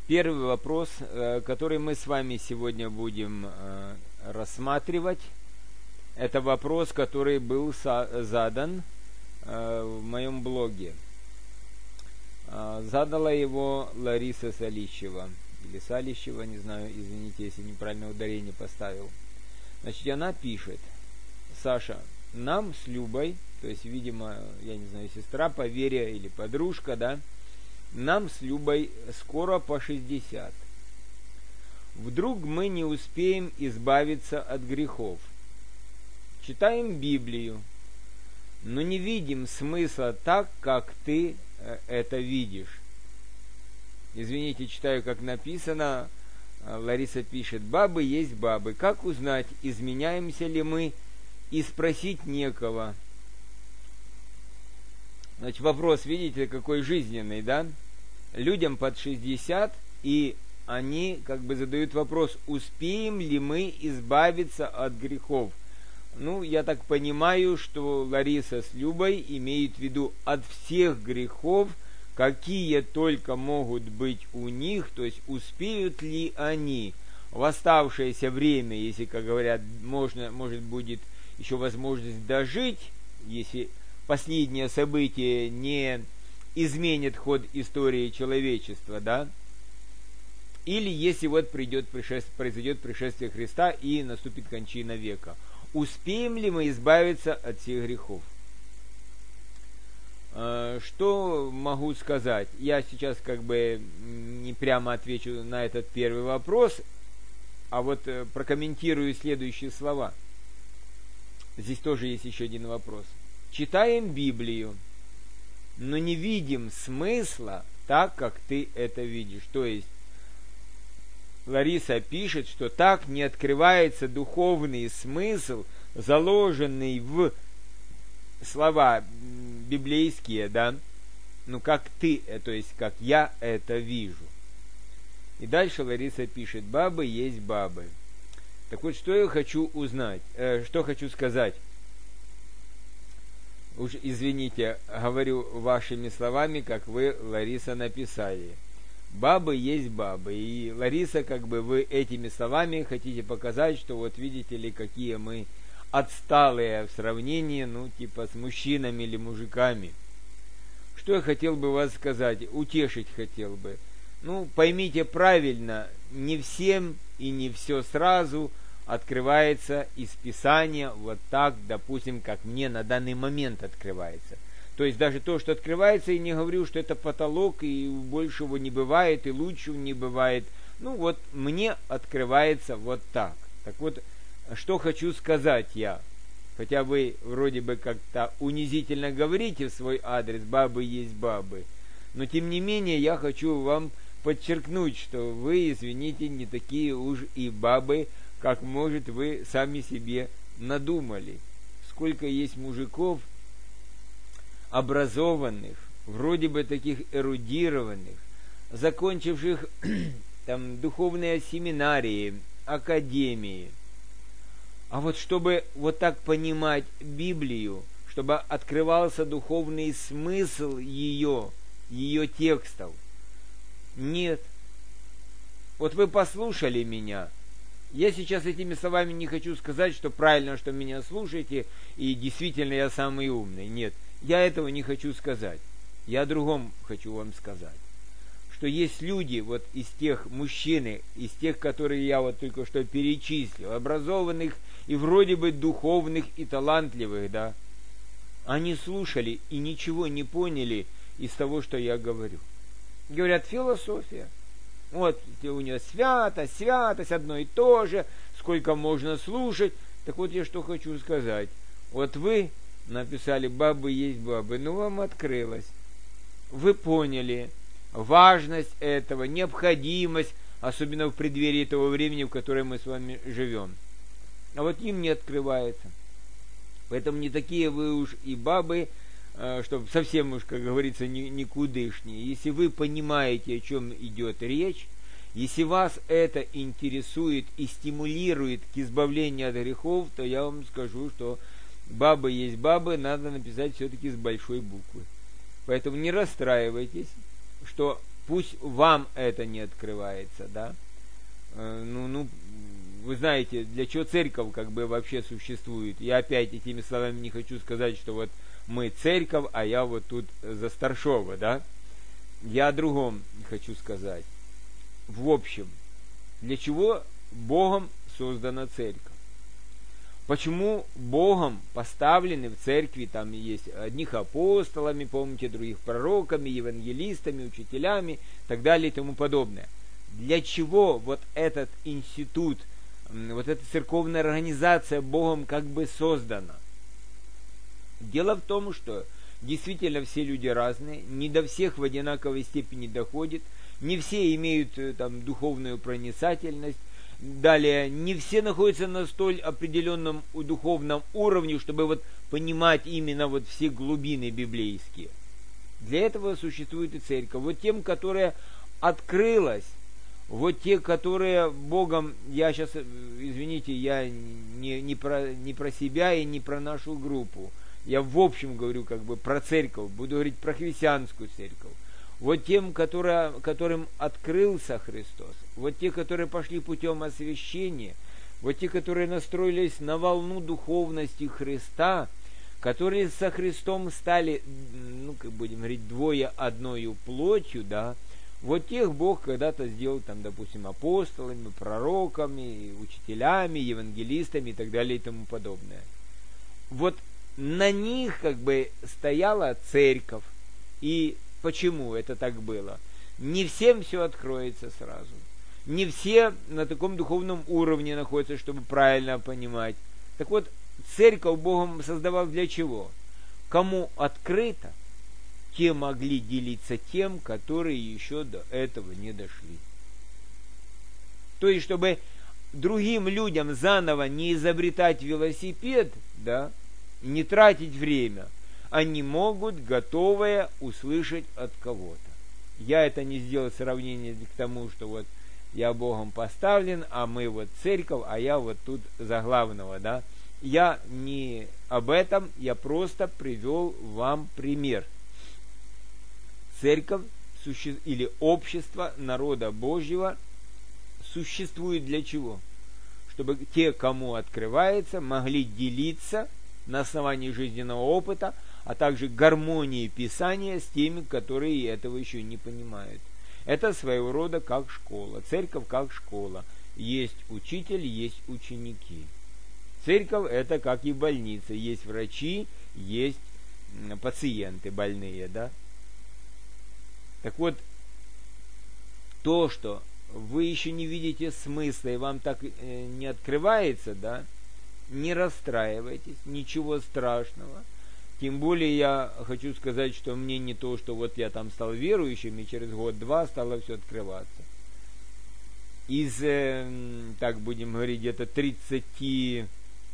Первый вопрос, который мы с вами сегодня будем рассматривать, это вопрос, который был задан в моем блоге. Задала его Лариса Салищева, или Салищева, не знаю, извините, если неправильное ударение поставил. Значит, она пишет: Саша, нам с Любой, то есть, видимо, я не знаю, сестра по вере или подружка, да, нам с Любой скоро по 60. Вдруг мы не успеем избавиться от грехов. Читаем Библию, но не видим смысла так, как ты это видишь. Извините, читаю, как написано. Лариса пишет: бабы есть бабы. Как узнать, изменяемся ли мы, и спросить некого? Значит, вопрос, видите, какой жизненный, да? Людям под 60, и они как бы задают вопрос, успеем ли мы избавиться от грехов. Ну, я так понимаю, что Лариса с Любой имеют в виду от всех грехов, какие только могут быть у них, то есть успеют ли они в оставшееся время, если, как говорят, может будет еще возможность дожить, если последнее событие не изменит ход истории человечества, да, или если вот произойдет пришествие Христа и наступит кончина века. Успеем ли мы избавиться от всех грехов? Что могу сказать? Я сейчас как бы не прямо отвечу на этот первый вопрос, а вот прокомментирую следующие слова. Здесь тоже есть еще один вопрос. Читаем Библию, но не видим смысла так, как ты это видишь. То есть Лариса пишет, что так не открывается духовный смысл, заложенный в слова библейские, да, ну как ты, то есть как я это вижу. И дальше Лариса пишет: бабы есть бабы. Так вот, что я хочу узнать, что хочу сказать. Уж извините, говорю вашими словами, как вы, Лариса, написали. Бабы есть бабы. И, Лариса, как бы вы этими словами хотите показать, что вот видите ли, какие мы отсталые в сравнении, ну, типа с мужчинами или мужиками. Что я хотел бы вас сказать, утешить хотел бы. Ну, поймите правильно, не всем и не все сразу открывается из Писания вот так, допустим, как мне на данный момент открывается. То есть даже то, что открывается, и не говорю, что это потолок, и большего не бывает, и лучшего не бывает. Ну вот мне открывается вот так. Так вот, что хочу сказать я. Хотя вы вроде бы как-то унизительно говорите в свой адрес, бабы есть бабы. Но тем не менее я хочу вам подчеркнуть, что вы, извините, не такие уж и бабы, как, может, вы сами себе надумали. Сколько есть мужиков, образованных, вроде бы таких эрудированных, закончивших там духовные семинарии, академии. А вот чтобы вот так понимать Библию, чтобы открывался духовный смысл ее текстов, нет. Вот вы послушали меня. Я сейчас этими словами не хочу сказать, что правильно, что меня слушаете, и действительно я самый умный. Нет, я этого не хочу сказать. Я о другом хочу вам сказать. Что есть люди, вот из тех мужчин, из тех, которые я вот только что перечислил, образованных и вроде бы духовных и талантливых, да, они слушали и ничего не поняли из того, что я говорю. Говорят, философия. Вот у нее святость, одно и то же, сколько можно слушать. Так вот я что хочу сказать. Вот вы написали «бабы есть бабы», ну вам открылось. Вы поняли важность этого, необходимость, особенно в преддверии того времени, в котором мы с вами живем. А вот им не открывается. Поэтому не такие вы уж и бабы, чтобы совсем уж, как говорится, никудышние. Если вы понимаете, о чем идет речь, если вас это интересует и стимулирует к избавлению от грехов, то я вам скажу, что бабы есть бабы, надо написать все-таки с большой буквы. Поэтому не расстраивайтесь, что пусть вам это не открывается, да. Вы знаете, для чего церковь как бы вообще существует. Я опять этими словами не хочу сказать, что вот мы церковь, а я вот тут за старшего, да. Я о другом хочу сказать. В общем, для чего Богом создана церковь? Почему Богом поставлены в церкви, там есть одних апостолами, помните, других пророками, евангелистами, учителями и так далее и тому подобное. Для чего вот этот институт, вот эта церковная организация Богом как бы создана? Дело в том, что действительно все люди разные, не до всех в одинаковой степени доходит, не все имеют там духовную проницательность, далее, не все находятся на столь определенном духовном уровне, чтобы вот понимать именно вот все глубины библейские. Для этого существует и церковь. Вот тем, которая открылась, вот те, которые Богом, я сейчас, извините, я не про себя и не про нашу группу, я в общем говорю как бы про церковь, буду говорить про христианскую церковь. Вот тем, которым открылся Христос, вот те, которые пошли путем освящения, вот те, которые настроились на волну духовности Христа, которые со Христом стали, как будем говорить, двое одною плотью, да, вот тех Бог когда-то сделал, там, допустим, апостолами, пророками, учителями, евангелистами и так далее и тому подобное. Вот на них как бы стояла церковь. И почему это так было? Не всем все откроется сразу. Не все на таком духовном уровне находятся, чтобы правильно понимать. Так вот, церковь Богом создавал для чего? Кому открыто, те могли делиться тем, которые еще до этого не дошли. То есть, чтобы другим людям заново не изобретать велосипед, да, не тратить время, они могут готовое услышать от кого-то. Я это не сделал сравнение к тому, что вот я Богом поставлен, а мы вот церковь, а я вот тут за главного, да. Я не об этом, я просто привел вам пример. Церковь или общество народа Божьего существует для чего? Чтобы те, кому открывается, могли делиться на основании жизненного опыта, а также гармонии Писания с теми, которые этого еще не понимают. Это своего рода как школа. Церковь как школа. Есть учитель, есть ученики. Церковь это как и больница. Есть врачи, есть пациенты больные, да? Так вот, то, что вы еще не видите смысла и вам так не открывается, да, не расстраивайтесь, ничего страшного. Тем более я хочу сказать, что мне не то, что вот я там стал верующим, и через год-два стало все открываться. Из, так будем говорить, где-то 35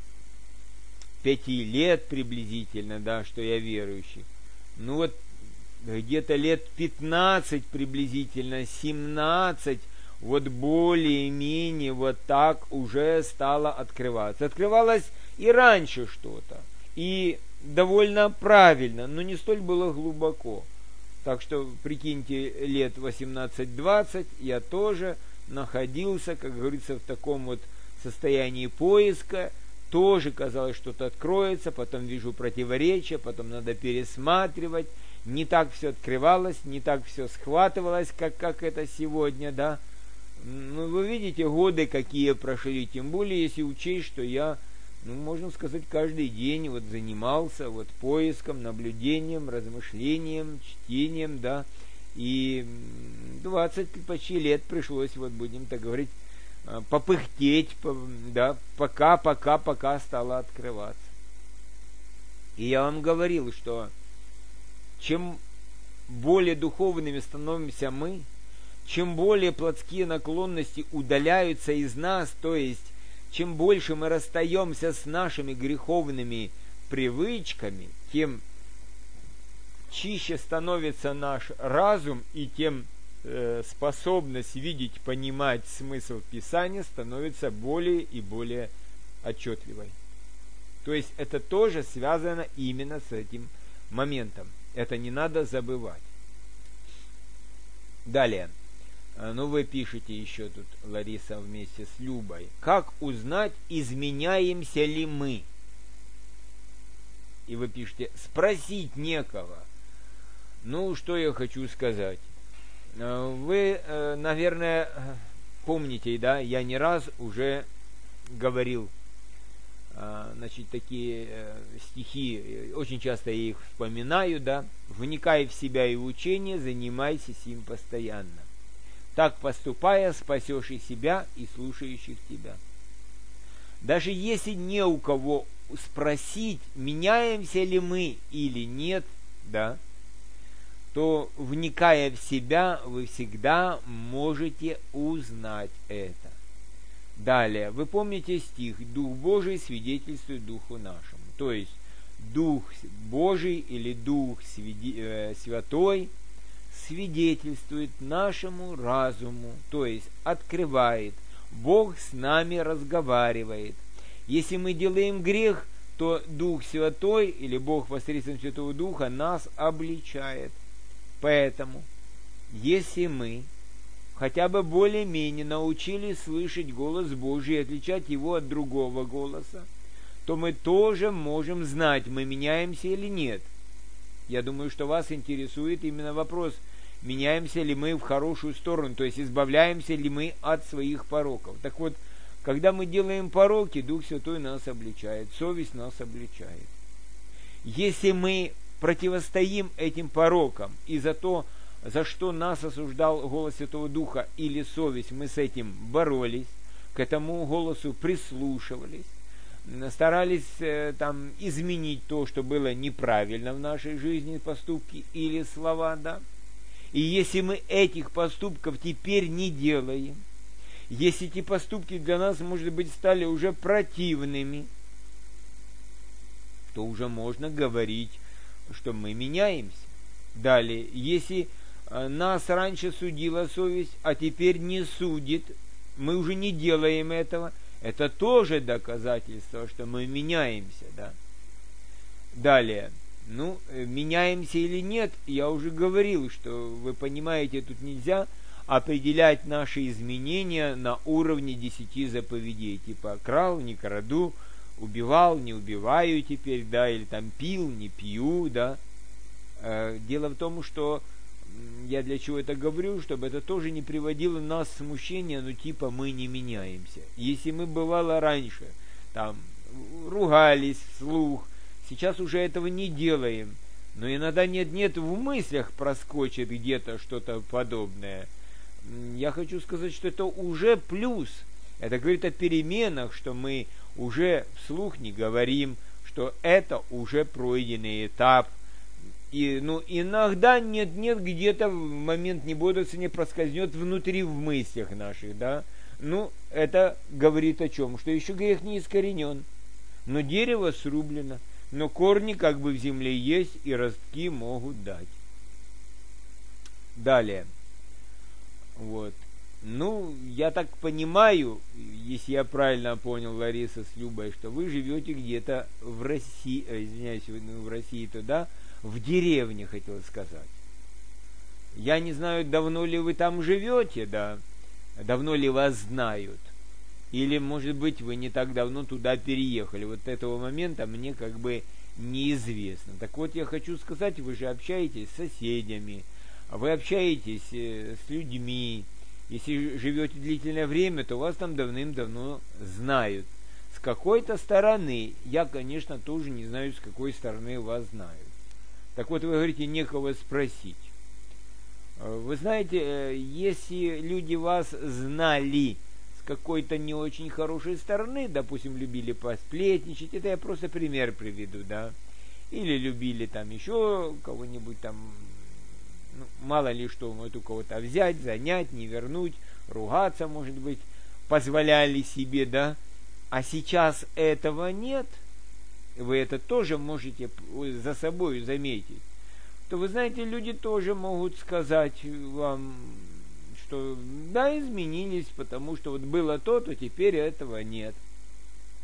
лет приблизительно, да, что я верующий. Ну вот, где-то лет 15 приблизительно, 17, вот более-менее вот так уже стало открываться. Открывалось и раньше что-то, и довольно правильно, но не столь было глубоко. Так что, прикиньте, лет 18-20 я тоже находился, как говорится, в таком вот состоянии поиска. Тоже казалось, что-то откроется, потом вижу противоречия, потом надо пересматривать. Не так все открывалось, не так все схватывалось, как это сегодня, да. Ну, вы видите, годы какие прошли, тем более, если учесть, что я, можно сказать, каждый день вот занимался вот поиском, наблюдением, размышлением, чтением, да, и 20 почти лет пришлось, вот будем так говорить, попыхтеть, да, пока стало открываться. И я вам говорил, что чем более духовными становимся мы, чем более плотские наклонности удаляются из нас, то есть чем больше мы расстаемся с нашими греховными привычками, тем чище становится наш разум, и тем способность видеть, понимать смысл Писания становится более и более отчетливой. То есть это тоже связано именно с этим моментом. Это не надо забывать. Далее. Ну, вы пишете еще тут, Лариса, вместе с Любой. Как узнать, изменяемся ли мы? И вы пишете, спросить некого. Ну, что я хочу сказать. Вы, наверное, помните, да, я не раз уже говорил, значит, такие стихи, очень часто я их вспоминаю, да. Вникай в себя и в учение, занимайся сим постоянно. Так поступая, спасешь и себя, и слушающих тебя. Даже если не у кого спросить, меняемся ли мы или нет, да, то, вникая в себя, вы всегда можете узнать это. Далее, вы помните стих «Дух Божий свидетельствует Духу нашему». То есть, Дух Божий или Дух Святой свидетельствует нашему разуму, то есть открывает. Бог с нами разговаривает. Если мы делаем грех, то Дух Святой или Бог посредством Святого Духа нас обличает. Поэтому, если мы хотя бы более-менее научились слышать голос Божий и отличать его от другого голоса, то мы тоже можем знать, мы меняемся или нет. Я думаю, что вас интересует именно вопрос, меняемся ли мы в хорошую сторону, то есть избавляемся ли мы от своих пороков. Так вот, когда мы делаем пороки, Дух Святой нас обличает, совесть нас обличает. Если мы противостоим этим порокам и за то, за что нас осуждал голос Святого Духа или совесть, мы с этим боролись, к этому голосу прислушивались, старались там изменить то, что было неправильно в нашей жизни, поступки или слова, да. И если мы этих поступков теперь не делаем, если эти поступки для нас, может быть, стали уже противными, то уже можно говорить, что мы меняемся. Далее, если нас раньше судила совесть, а теперь не судит, мы уже не делаем этого, это тоже доказательство, что мы меняемся, да. Далее, меняемся или нет, я уже говорил, что вы понимаете, тут нельзя определять наши изменения на уровне 10 заповедей, типа крал, не краду, убивал, не убиваю теперь, да, или там пил, не пью, да. Дело в том, что я для чего это говорю, чтобы это тоже не приводило нас в смущение, типа мы не меняемся. Если мы бывало раньше, там, ругались вслух, сейчас уже этого не делаем, но иногда нет-нет в мыслях проскочит где-то что-то подобное. Я хочу сказать, что это уже плюс. Это говорит о переменах, что мы уже вслух не говорим, что это уже пройденный этап. И, иногда нет-нет, где-то в момент небодрствования проскользнет внутри в мыслях наших, да. Это говорит о чем? Что еще грех не искоренен, но дерево срублено, но корни как бы в земле есть и ростки могут дать. Далее. Вот. Я так понимаю, если я правильно понял, Лариса с Любой, что вы живете где-то в России, в России, туда, в деревне, хотел сказать. Я не знаю, давно ли вы там живете, да, давно ли вас знают, или, может быть, вы не так давно туда переехали. Вот этого момента мне как бы неизвестно. Так вот, я хочу сказать, вы же общаетесь с соседями, вы общаетесь с людьми. Если живете длительное время, то вас там давным-давно знают. С какой-то стороны, я, конечно, тоже не знаю, с какой стороны вас знают. Так вот, вы говорите, некого спросить. Вы знаете, если люди вас знали с какой-то не очень хорошей стороны, допустим, любили посплетничать, это я просто пример приведу, да, или любили там еще кого-нибудь там, мало ли что могут у кого-то взять, занять, не вернуть, ругаться, может быть, позволяли себе, да, а сейчас этого нет, вы это тоже можете за собой заметить, то вы знаете, люди тоже могут сказать вам, что да, изменились, потому что вот было то, то теперь этого нет.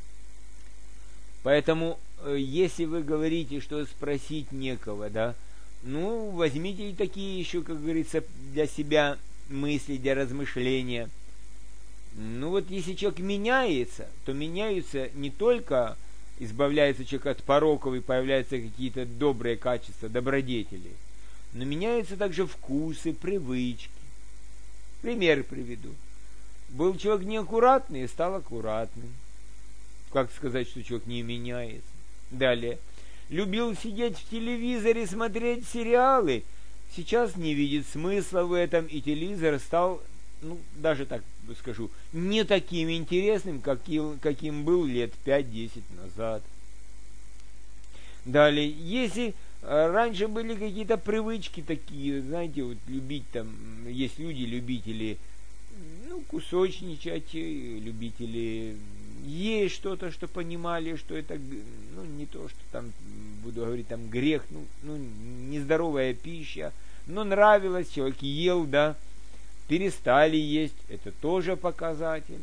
Поэтому, если вы говорите, что спросить некого, да, Ну, возьмите и такие еще, как говорится, для себя мысли, для размышления. Ну вот если человек меняется, то меняются не только, избавляется человек от пороков и появляются какие-то добрые качества, добродетели, но меняются также вкусы, привычки. Пример приведу. Был человек неаккуратный и стал аккуратным. Как сказать, что человек не меняется? Далее. Любил сидеть в телевизоре, смотреть сериалы. Сейчас не видит смысла в этом, и телевизор стал, ну, даже так скажу, не таким интересным, каким был лет 5-10 назад. Далее. Если раньше были какие-то привычки такие, знаете, вот любить там, есть люди, любители, ну, кусочничать, любители есть что-то, что понимали, что это, ну, не то, что там, буду говорить, там, грех, ну нездоровая пища, но нравилось, человек ел, да, перестали есть, это тоже показатель.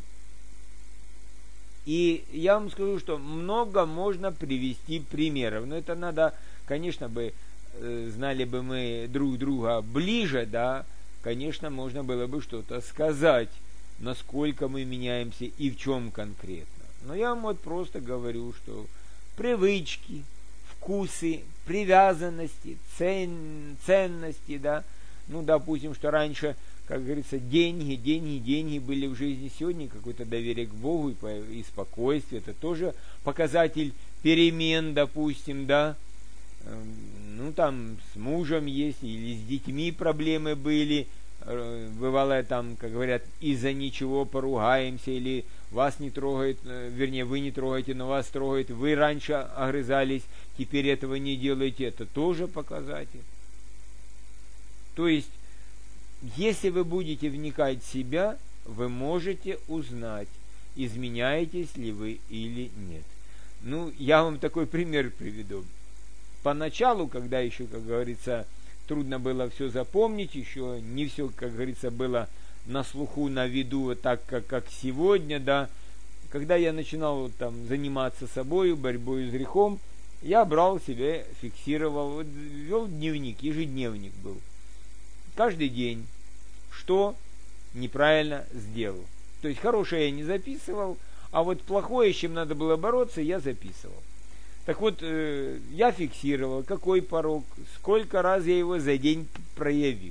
И я вам скажу, что много можно привести примеров, но это надо, конечно бы, знали бы мы друг друга ближе, да, конечно, можно было бы что-то сказать, насколько мы меняемся и в чем конкретно. Но я вам вот просто говорю, что привычки, вкусы, привязанности, ценности, да, ну, допустим, что раньше, как говорится, деньги были в жизни, сегодня какое-то доверие к Богу и спокойствие, это тоже показатель перемен, допустим, да, ну, там, с мужем есть, или с детьми проблемы были, бывало там, как говорят, из-за ничего поругаемся, или вас не трогает, вернее, вы не трогаете, но вас трогает, вы раньше огрызались, теперь этого не делаете, это тоже показатель. То есть, если вы будете вникать в себя, вы можете узнать, изменяетесь ли вы или нет. Ну, я вам такой пример приведу. Поначалу, когда еще, как говорится, трудно было все запомнить, еще не все, как говорится, было на слуху, на виду, так как сегодня, да, когда я начинал вот, там, заниматься собой, борьбой с грехом, я брал себе, фиксировал, вот, вел дневник, ежедневник был. Каждый день, что неправильно сделал. То есть хорошее я не записывал, а вот плохое, с чем надо было бороться, я записывал. Так вот, я фиксировал, какой порок, сколько раз я его за день проявил.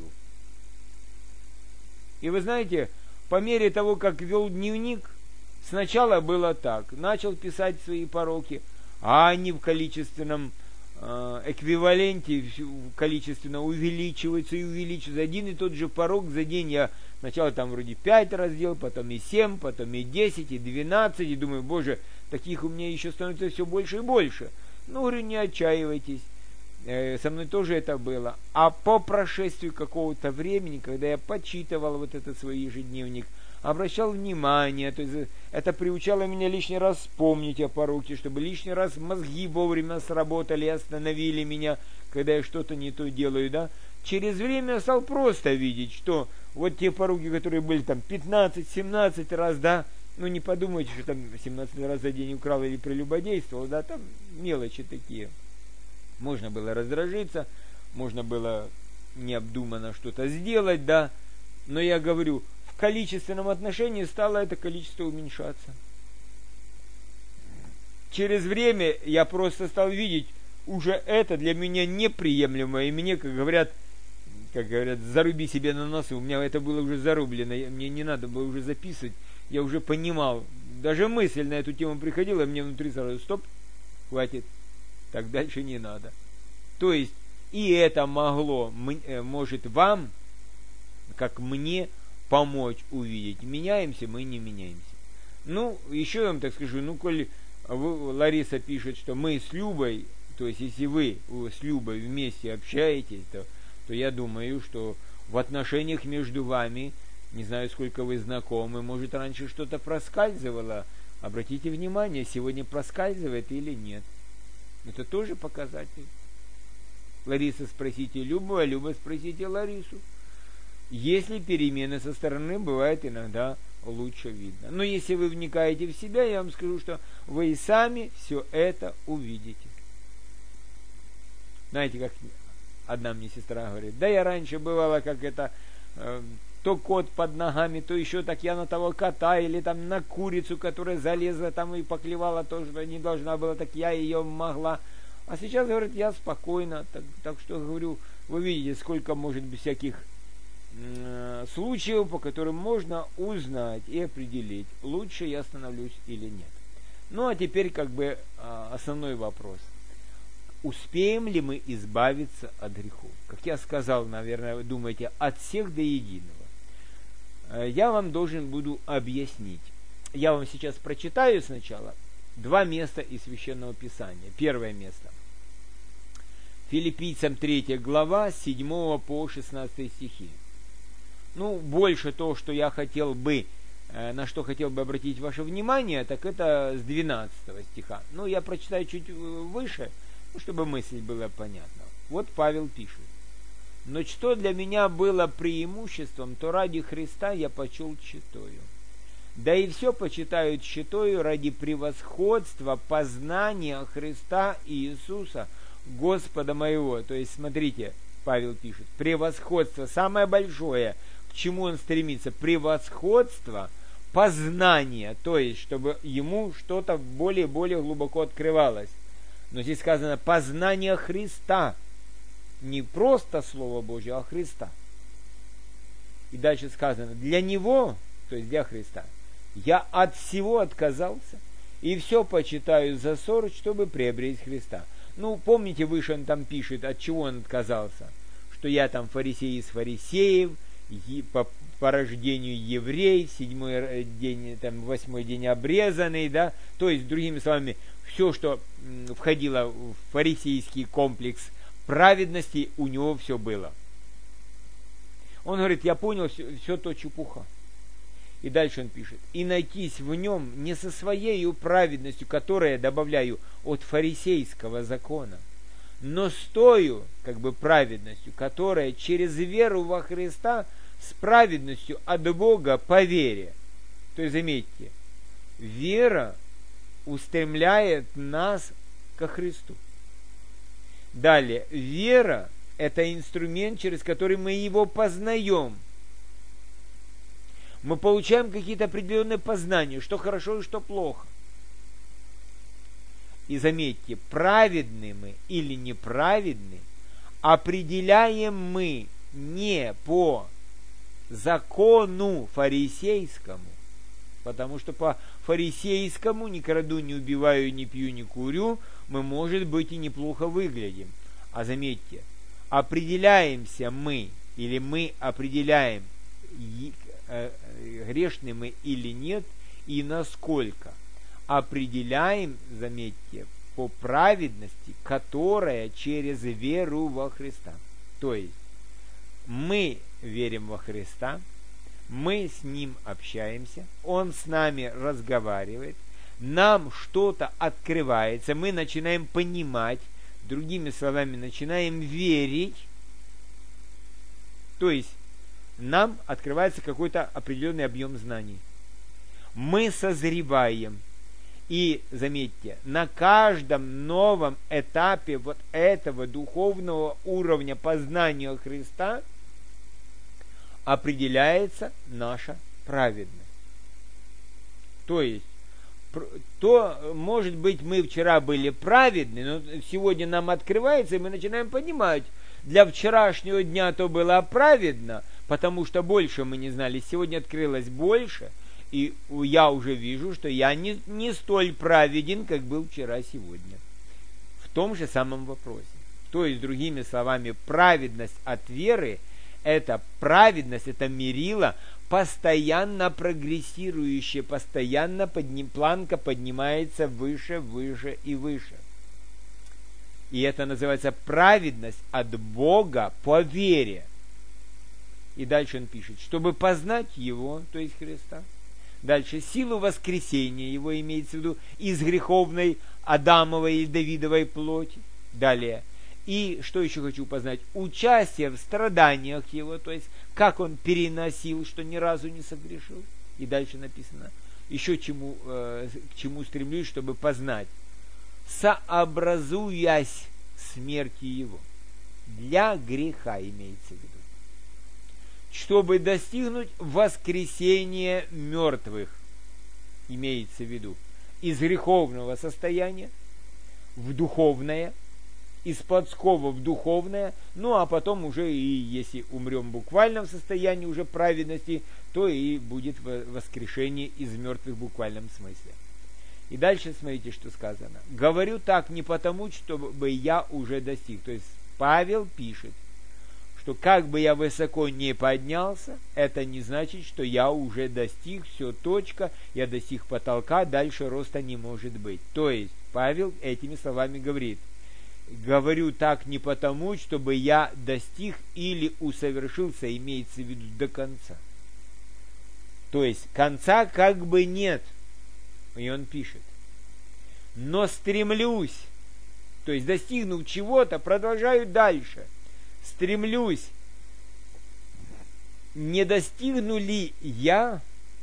И вы знаете, по мере того, как вел дневник, сначала было так. Начал писать свои пороки, а они в количественном эквиваленте количественно увеличиваются и увеличиваются. Один и тот же порок за день я сначала там вроде 5 раз делал, потом и 7, потом и 10, и 12, и думаю, боже, таких у меня еще становится все больше и больше. Ну, говорю, не отчаивайтесь. Со мной тоже это было. А по прошествию какого-то времени, когда я подсчитывал вот этот свой ежедневник, обращал внимание, то есть это приучало меня лишний раз вспомнить о пороке, чтобы лишний раз мозги вовремя сработали и остановили меня, когда я что-то не то делаю, да. Через время я стал просто видеть, что вот те пороки, которые были там 15-17 раз, да, ну не подумайте, что там 17 раз за день украл или прелюбодействовал, да, там мелочи такие. Можно было раздражиться, можно было необдуманно что-то сделать, да, но я говорю, в количественном отношении стало это количество уменьшаться. Через время я просто стал видеть, уже это для меня неприемлемо, и мне, как говорят, заруби себе на носу, у меня это было уже зарублено, мне не надо было уже записывать, я уже понимал, даже мысль на эту тему приходила, мне внутри сразу, стоп, хватит, так дальше не надо. То есть, и это может вам, как мне, помочь увидеть, меняемся мы, не меняемся. Ну, еще я вам так скажу, ну, коль Лариса пишет, что мы с Любой, то есть, если вы с Любой вместе общаетесь, то я думаю, что в отношениях между вами, не знаю, сколько вы знакомы, может, раньше что-то проскальзывало, обратите внимание, сегодня проскальзывает или нет. Это тоже показатель. Лариса, спросите Любу, а Люба, спросите Ларису. Если перемены со стороны, бывает иногда лучше видно. Но если вы вникаете в себя, я вам скажу, что вы и сами все это увидите. Знаете, как одна мне сестра говорит, да я раньше бывала, как это, то кот под ногами, то еще так я на того кота, или там на курицу, которая залезла там и поклевала то, что не должна была, так я ее могла. А сейчас, говорит, я спокойно, так что, говорю, вы видите, сколько может быть всяких случаев, по которым можно узнать и определить, лучше я становлюсь или нет. Ну, а теперь как бы основной вопрос. Успеем ли мы избавиться от грехов? Как я сказал, наверное, вы думаете, от всех до единого. Я вам должен буду объяснить. Я вам сейчас прочитаю сначала два места из Священного Писания. Первое место. Филиппийцам 3 глава, 7 по 16 стихи. Ну, больше то, что я хотел бы, на что хотел бы обратить ваше внимание, так это с 12 стиха. Ну, я прочитаю чуть выше, чтобы мысль была понятна. Вот Павел пишет. «Но что для меня было преимуществом, то ради Христа я почел тщетою. Да и все почитаю тщетою ради превосходства познания Христа Иисуса, Господа моего». То есть, смотрите, Павел пишет, превосходство, самое большое, к чему он стремится, превосходство познания, то есть, чтобы ему что-то более глубоко открывалось. Но здесь сказано познание Христа, не просто Слово Божье, а Христа. И дальше сказано, для Него, то есть для Христа, я от всего отказался и все почитаю за ссор, чтобы приобрести Христа. Ну, помните, выше он там пишет, от чего он отказался? Что я там фарисей из фарисеев, по рождению еврей, 7-й день, там, 8-й день обрезанный, да, то есть, другими словами, все, что входило в фарисейский комплекс праведности, у него все было. Он говорит, я понял, все то чепуха. И дальше он пишет, и найтись в нем не со своей праведностью, которую я добавляю от фарисейского закона, но с тою, как бы, праведностью, которая через веру во Христа с праведностью от Бога по вере. То есть, заметьте, вера устремляет нас ко Христу. Далее, вера – это инструмент, через который мы Его познаем. Мы получаем какие-то определенные познания, что хорошо и что плохо. И заметьте, праведны мы или неправедны, определяем мы не по закону фарисейскому, потому что по фарисейскому не краду, не убиваю, не пью, не курю, мы, может быть, и неплохо выглядим. А заметьте, определяемся мы, или мы определяем, грешны мы или нет, и насколько. Определяем, заметьте, по праведности, которая через веру во Христа. То есть, мы верим во Христа, мы с Ним общаемся, Он с нами разговаривает, нам что-то открывается, мы начинаем понимать, другими словами, начинаем верить, то есть, нам открывается какой-то определенный объем знаний. Мы созреваем. И, заметьте, на каждом новом этапе вот этого духовного уровня познания Христа определяется наша праведность. То есть, может быть, мы вчера были праведны, но сегодня нам открывается, и мы начинаем понимать, для вчерашнего дня то было праведно, потому что больше мы не знали, сегодня открылось больше, и я уже вижу, что я не столь праведен, как был вчера, сегодня. В том же самом вопросе. То есть, другими словами, праведность от веры, это праведность, это мерило, постоянно прогрессирующее, постоянно планка поднимается выше, выше и выше. И это называется праведность от Бога по вере. И дальше он пишет, чтобы познать Его, то есть Христа. Дальше, силу воскресения Его, имеется в виду, из греховной Адамовой и Давидовой плоти. Далее. И, что еще хочу познать, участие в страданиях Его, то есть, как Он переносил, что ни разу не согрешил. И дальше написано, еще к чему стремлюсь, чтобы познать. Сообразуясь смерти Его. То есть, сообразуясь смерти Его. для греха имеется в виду, чтобы достигнуть воскресения мертвых, имеется в виду, из греховного состояния в духовное, из плотского в духовное, ну а потом уже и если умрем буквально в состоянии уже праведности, то и будет воскрешение из мертвых в буквальном смысле. И дальше смотрите, что сказано. Говорю так не потому, чтобы я уже достиг. То есть Павел пишет, что как бы я высоко не поднялся, это не значит, что я уже достиг, все, точка, я достиг потолка, дальше роста не может быть. То есть Павел этими словами говорит, говорю так не потому, чтобы я достиг или усовершился, имеется в виду до конца. То есть конца как бы нет. И он пишет, но стремлюсь, то есть достигнув чего-то, продолжаю дальше. Стремлюсь, не достигну ли я,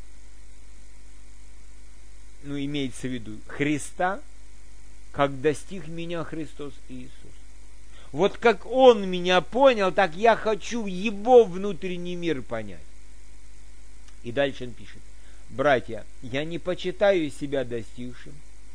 ну, имеется в виду, Христа, как достиг меня Христос Иисус. Вот как Он меня понял, так я хочу Его внутренний мир понять. И дальше он пишет, братья, я не почитаю себя достигшим,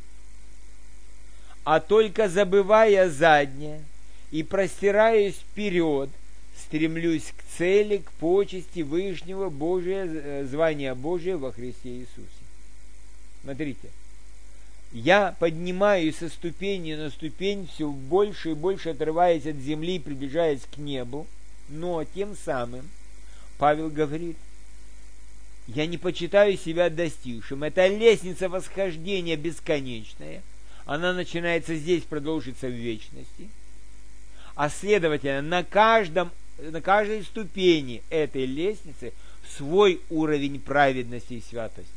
а только забывая заднее и простираясь вперед, стремлюсь к цели, к почести Вышнего Божия, звания Божия во Христе Иисусе. Смотрите, я поднимаюсь со ступени на ступень, все больше и больше отрываясь от земли, приближаясь к небу, но тем самым Павел говорит, я не почитаю себя достигшим. Это лестница восхождения бесконечная. Она начинается здесь, продолжится в вечности. А следовательно, на каждой ступени этой лестницы свой уровень праведности и святости.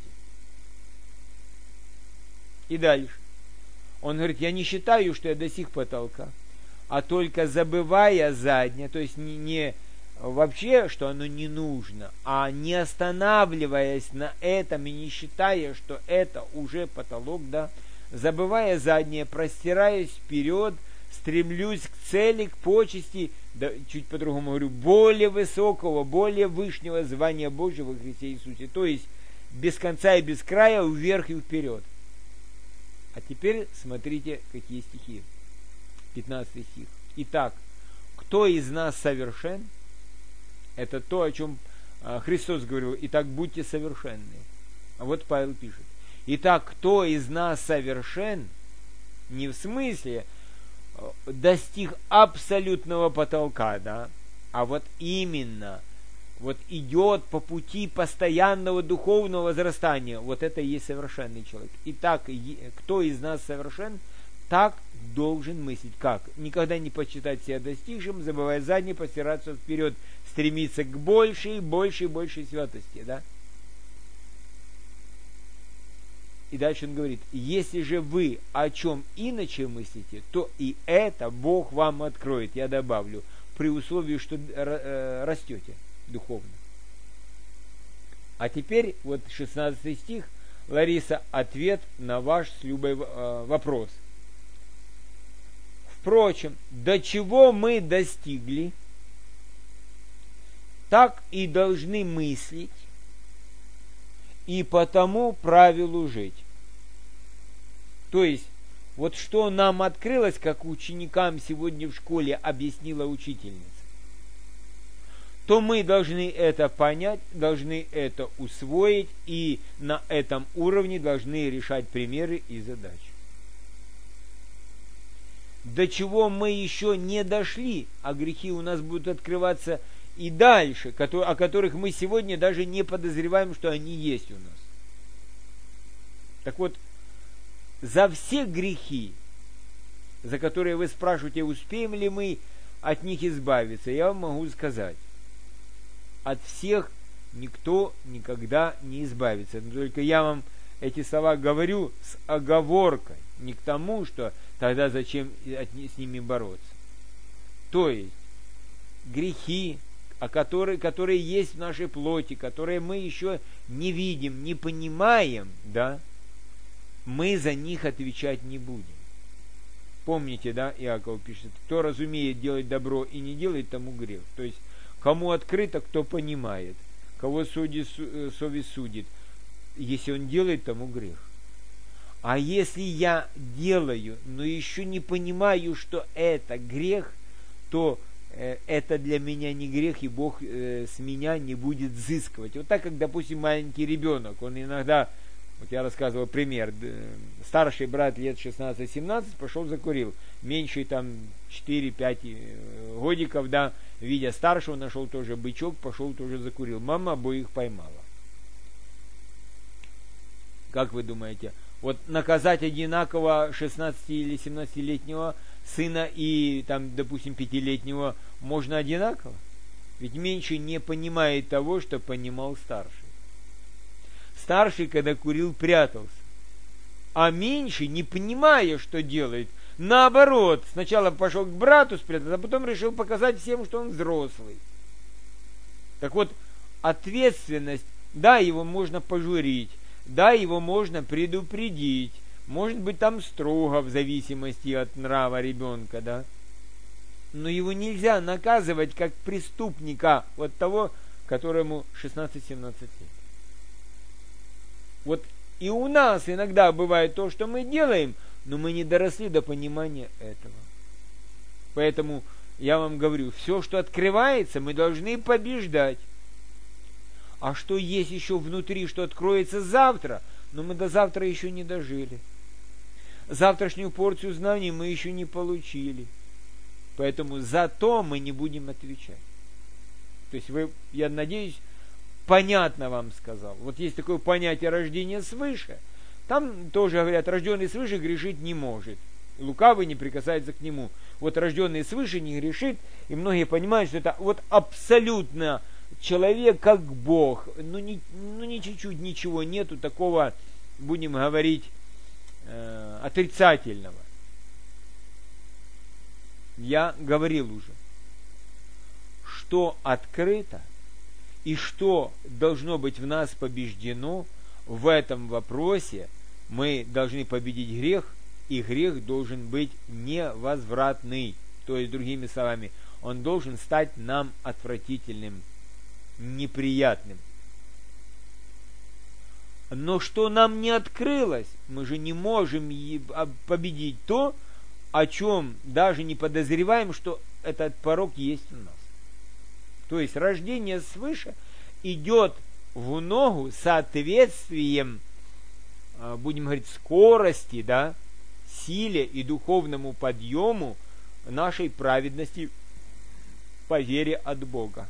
И дальше. Он говорит, я не считаю, что я достиг потолка, а только забывая заднее, то есть не вообще, что оно не нужно, а не останавливаясь на этом и не считая, что это уже потолок, да, забывая заднее, простираясь вперед, стремлюсь к цели, к почести, да, чуть по-другому говорю, более высокого, более вышнего звания Божьего во Христе Иисусе, то есть без конца и без края, вверх и вперед. А теперь смотрите, какие стихи. 15 стих. Итак, кто из нас совершен? Это то, о чем Христос говорил. Итак, будьте совершенны. А вот Павел пишет. Итак, кто из нас совершен? Не в смысле достиг абсолютного потолка, да? А вот именно вот идет по пути постоянного духовного возрастания. Вот это и есть совершенный человек. Итак, кто из нас совершен? Так должен мыслить. Как? Никогда не почитать себя достигшим, забывая заднее, постираться вперед, стремиться к большей, большей, большей святости. Да? И дальше он говорит, если же вы о чем иначе мыслите, то и это Бог вам откроет, я добавлю, при условии, что растете духовно. А теперь, вот 16 стих, Лариса, ответ на ваш с Любой вопрос. Впрочем, до чего мы достигли, так и должны мыслить, и по тому правилу жить. То есть, вот что нам открылось, как ученикам сегодня в школе объяснила учительница, то мы должны это понять, должны это усвоить, и на этом уровне должны решать примеры и задачи. До чего мы еще не дошли, а грехи у нас будут открываться и дальше, о которых мы сегодня даже не подозреваем, что они есть у нас. Так вот, за все грехи, за которые вы спрашиваете, успеем ли мы от них избавиться, я вам могу сказать, от всех никто никогда не избавится. Но только я вам эти слова говорю с оговоркой, не к тому, что тогда зачем с ними бороться. То есть, грехи, которые есть в нашей плоти, которые мы еще не видим, не понимаем, да, мы за них отвечать не будем. Помните, да, Иаков пишет, кто разумеет делать добро и не делает, тому грех. То есть, кому открыто, кто понимает, кого совесть судит. Если он делает, тому грех. А если я делаю, но еще не понимаю, что это грех, то это для меня не грех, и Бог с меня не будет взыскивать. Вот так, как, допустим, маленький ребенок, он иногда, вот я рассказывал пример, старший брат лет 16-17 пошел закурил, меньший там 4-5 годиков, да, видя старшего, нашел тоже бычок, пошел тоже закурил. Мама обоих поймала. Как вы думаете, вот наказать одинаково 16 или 17-летнего сына и, там, допустим, 5-летнего можно одинаково? Ведь меньший не понимает того, что понимал старший. Старший, когда курил, прятался. А меньший, не понимая, что делает, наоборот, сначала пошел к брату спрятаться, а потом решил показать всем, что он взрослый. Так вот, ответственность, да, его можно пожурить, да, его можно предупредить, может быть, там строго, в зависимости от нрава ребенка, да. Но его нельзя наказывать как преступника, вот того, которому 16-17 лет. Вот и у нас иногда бывает то, что мы делаем, но мы не доросли до понимания этого. Поэтому я вам говорю, все, что открывается, мы должны побеждать. А что есть еще внутри, что откроется завтра, но мы до завтра еще не дожили. Завтрашнюю порцию знаний мы еще не получили. Поэтому за то мы не будем отвечать. То есть я надеюсь, понятно вам сказал. Вот есть такое понятие рождения свыше. Там тоже говорят, рожденный свыше грешить не может. Лукавый не прикасается к нему. Вот рожденный свыше не грешит. И многие понимают, что это вот абсолютно человек как Бог. Ни чуть-чуть ничего нету такого, будем говорить, отрицательного. Я говорил уже, что открыто и что должно быть в нас побеждено, в этом вопросе мы должны победить грех, и грех должен быть невозвратный. То есть, другими словами, он должен стать нам отвратительным, неприятным. Но что нам не открылось, мы же не можем победить то, о чем даже не подозреваем, что этот порок есть у нас. То есть рождение свыше идет в ногу соответствием, будем говорить, скорости, да, силе и духовному подъему нашей праведности по вере от Бога.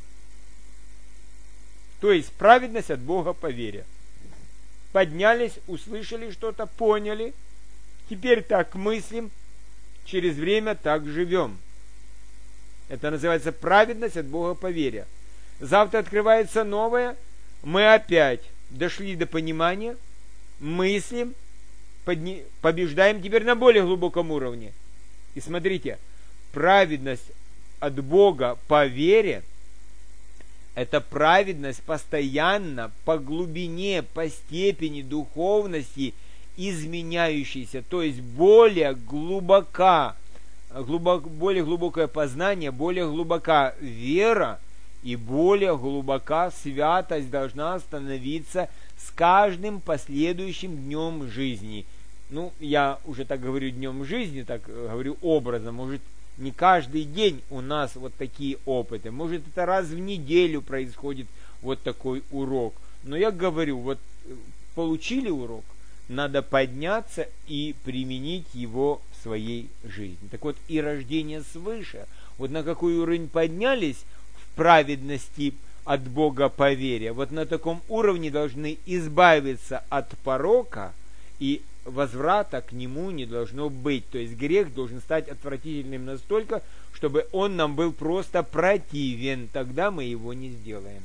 То есть праведность от Бога по вере. Поднялись, услышали что-то, поняли, теперь так мыслим, через время так живем. Это называется праведность от Бога по вере. Завтра открывается новое, мы опять дошли до понимания, мыслим, побеждаем теперь на более глубоком уровне. И смотрите, праведность от Бога по вере – это праведность постоянно по глубине, по степени духовности изменяющейся, то есть более глубока, более глубокое познание, более глубока вера и более глубока святость должна становиться с каждым последующим днем жизни. Ну, я уже так говорю днем жизни, так говорю образно, может, не каждый день у нас вот такие опыты, может, это раз в неделю происходит вот такой урок. Но я говорю, вот получили урок, надо подняться и применить его в своей жизни. Так вот, и рождение свыше, вот на какой уровень поднялись в праведности от Бога по вере, вот на таком уровне должны избавиться от порока, и возврата к нему не должно быть. То есть грех должен стать отвратительным настолько, чтобы он нам был просто противен. Тогда мы его не сделаем.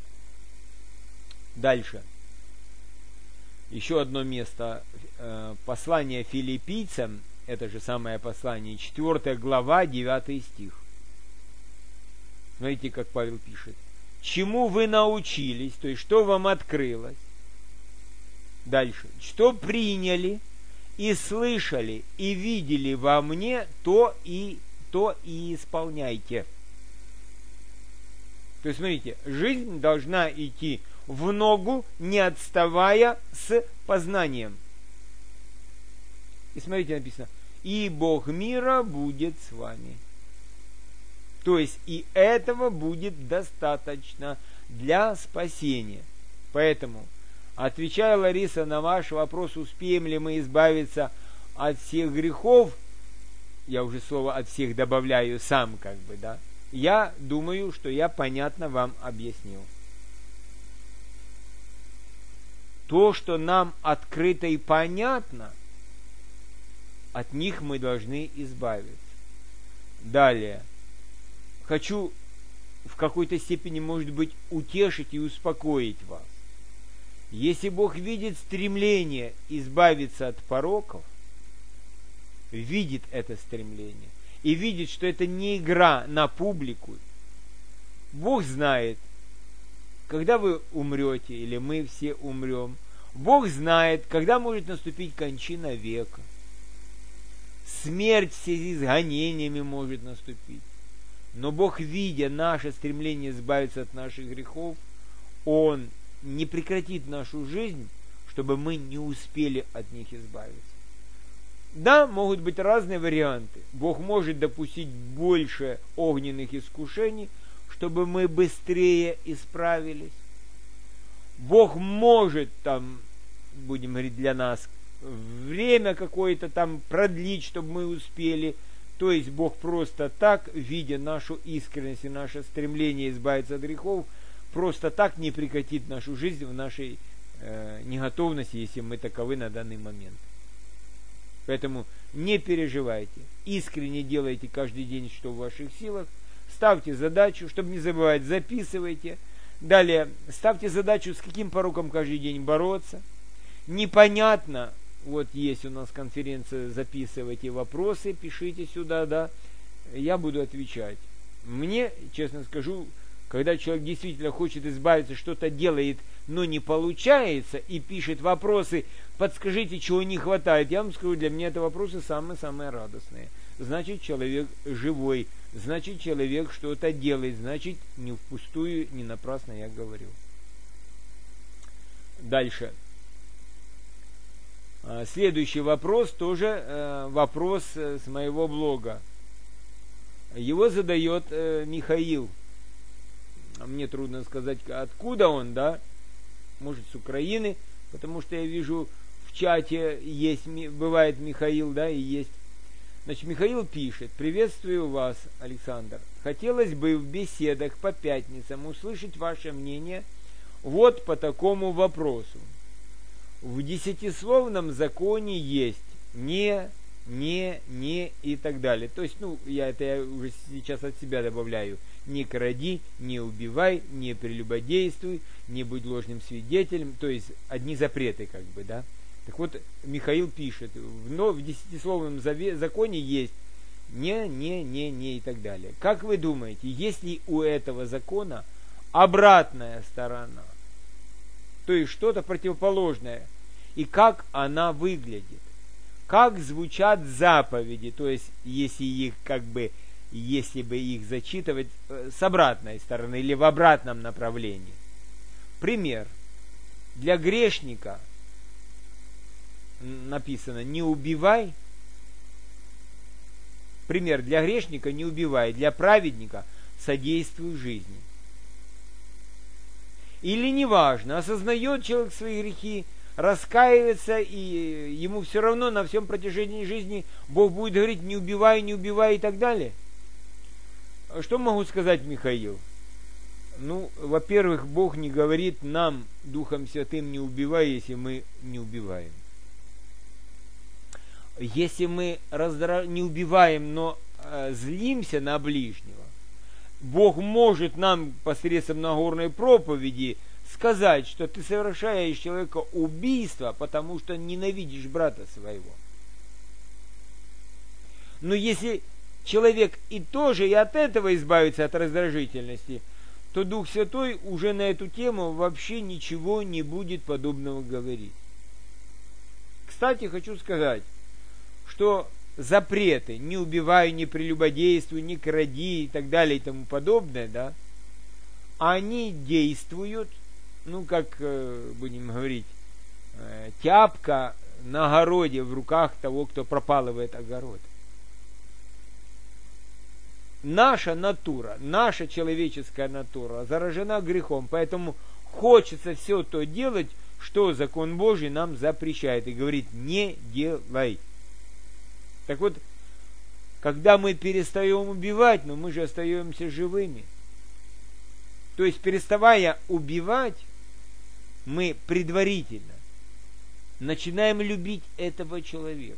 Дальше. Еще одно место. Послание филиппийцам, это же самое послание, 4 глава, 9 стих. Смотрите, как Павел пишет. Чему вы научились, то есть что вам открылось. Дальше. Что приняли и слышали, и видели во мне, то и исполняйте. То есть, смотрите, жизнь должна идти в ногу, не отставая с познанием. И смотрите, написано, и Бог мира будет с вами. То есть, и этого будет достаточно для спасения. Поэтому, отвечая, Лариса, на ваш вопрос, успеем ли мы избавиться от всех грехов, я уже слово «от всех» добавляю сам, как бы, да, я думаю, что я понятно вам объяснил. То, что нам открыто и понятно, от них мы должны избавиться. Далее. Хочу в какой-то степени, может быть, утешить и успокоить вас. Если Бог видит стремление избавиться от пороков, видит это стремление, и видит, что это не игра на публику, Бог знает, когда вы умрете, или мы все умрем, Бог знает, когда может наступить кончина века. Смерть в связи с гонениями может наступить. Но Бог, видя наше стремление избавиться от наших грехов, Он не прекратит нашу жизнь, чтобы мы не успели от них избавиться. Да, могут быть разные варианты. Бог может допустить больше огненных искушений, чтобы мы быстрее исправились. Бог может, там, будем говорить, для нас время какое-то там продлить, чтобы мы успели. То есть Бог просто так, видя нашу искренность и наше стремление избавиться от грехов, просто так не прекратит нашу жизнь в нашей неготовности, если мы таковы на данный момент. Поэтому не переживайте, искренне делайте каждый день, что в ваших силах, ставьте задачу, чтобы не забывать, записывайте. Далее, ставьте задачу, с каким пороком каждый день бороться. Непонятно, вот есть у нас конференция, записывайте вопросы, пишите сюда, да, я буду отвечать. Мне, честно скажу, когда человек действительно хочет избавиться, что-то делает, но не получается, и пишет вопросы, подскажите, чего не хватает, я вам скажу, для меня это вопросы самые-самые радостные. Значит, человек живой, значит, человек что-то делает, значит, не впустую, не напрасно я говорю. Дальше. Следующий вопрос, тоже вопрос с моего блога. Его задает Михаил. Мне трудно сказать, откуда он, да? Может, с Украины, потому что я вижу в чате есть, бывает Михаил, да, и есть. Значит, Михаил пишет: приветствую вас, Александр. Хотелось бы в беседах по пятницам услышать ваше мнение вот по такому вопросу. В десятисловном законе есть не и так далее. То есть, я уже сейчас от себя добавляю. Не кради, не убивай, не прелюбодействуй, не будь ложным свидетелем. То есть, одни запреты, как бы, да. Так вот, Михаил пишет, в десятисловном законе есть не и так далее. Как вы думаете, есть ли у этого закона обратная сторона? То есть, что-то противоположное. И как она выглядит? Как звучат заповеди? То есть, если бы их зачитывать с обратной стороны или в обратном направлении. Пример. Для грешника написано «не убивай». Пример. Для грешника «не убивай», для праведника «содействуй жизни». Или неважно, осознает человек свои грехи, раскаивается, и ему все равно на всем протяжении жизни Бог будет говорить «не убивай, не убивай» и так далее. Что могу сказать, Михаил? Во-первых, Бог не говорит нам, Духом Святым, не убивай, если мы не убиваем. Если мы не убиваем, но злимся на ближнего, Бог может нам посредством Нагорной проповеди сказать, что ты совершаешь человека убийство, потому что ненавидишь брата своего. Но если человек и тоже и от этого избавится, от раздражительности, то Дух Святой уже на эту тему вообще ничего не будет подобного говорить. Кстати, хочу сказать, что запреты «не убивай, не прелюбодействуй, не кради» и так далее и тому подобное, да, они действуют, как будем говорить, тяпка на огороде в руках того, кто пропалывает огород. Наша натура, наша человеческая натура заражена грехом, поэтому хочется все то делать, что закон Божий нам запрещает и говорит: не делай. Так вот, когда мы перестаем убивать, но мы же остаемся живыми. То есть, переставая убивать, мы предварительно начинаем любить этого человека.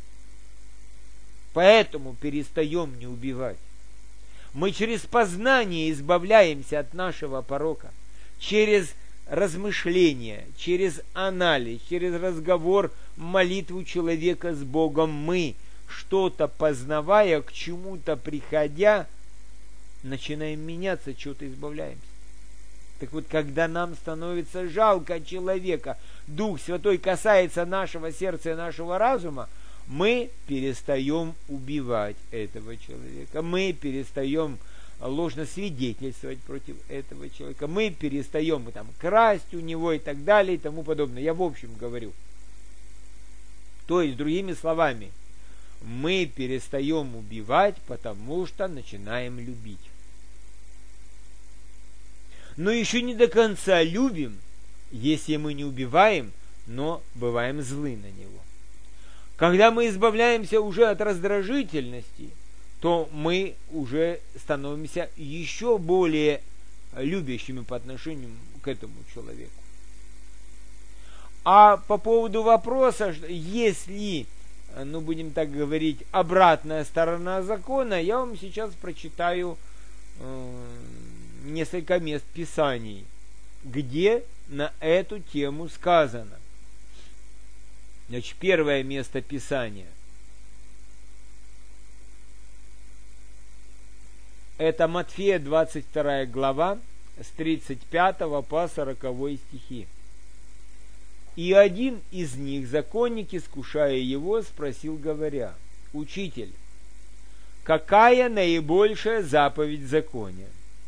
Поэтому перестаем не убивать. Мы через познание избавляемся от нашего порока. Через размышление, через анализ, через разговор, молитву человека с Богом мы, что-то познавая, к чему-то приходя, начинаем меняться, чего-то избавляемся. Так вот, когда нам становится жалко человека, Дух Святой касается нашего сердца и нашего разума, мы перестаем убивать этого человека, мы перестаем ложно свидетельствовать против этого человека, мы перестаем красть у него и так далее и тому подобное. Я в общем говорю. То есть, другими словами, мы перестаем убивать, потому что начинаем любить. Но еще не до конца любим, если мы не убиваем, но бываем злы на него. Когда мы избавляемся уже от раздражительности, то мы уже становимся еще более любящими по отношению к этому человеку. А по поводу вопроса, если, будем так говорить, обратная сторона закона, я вам сейчас прочитаю несколько мест Писаний, где на эту тему сказано. Значит, первое место Писания. Это Матфея 22 глава с 35 по 40 стихи. И один из них, законник, искушая его, спросил, говоря: «Учитель, какая наибольшая заповедь в законе?»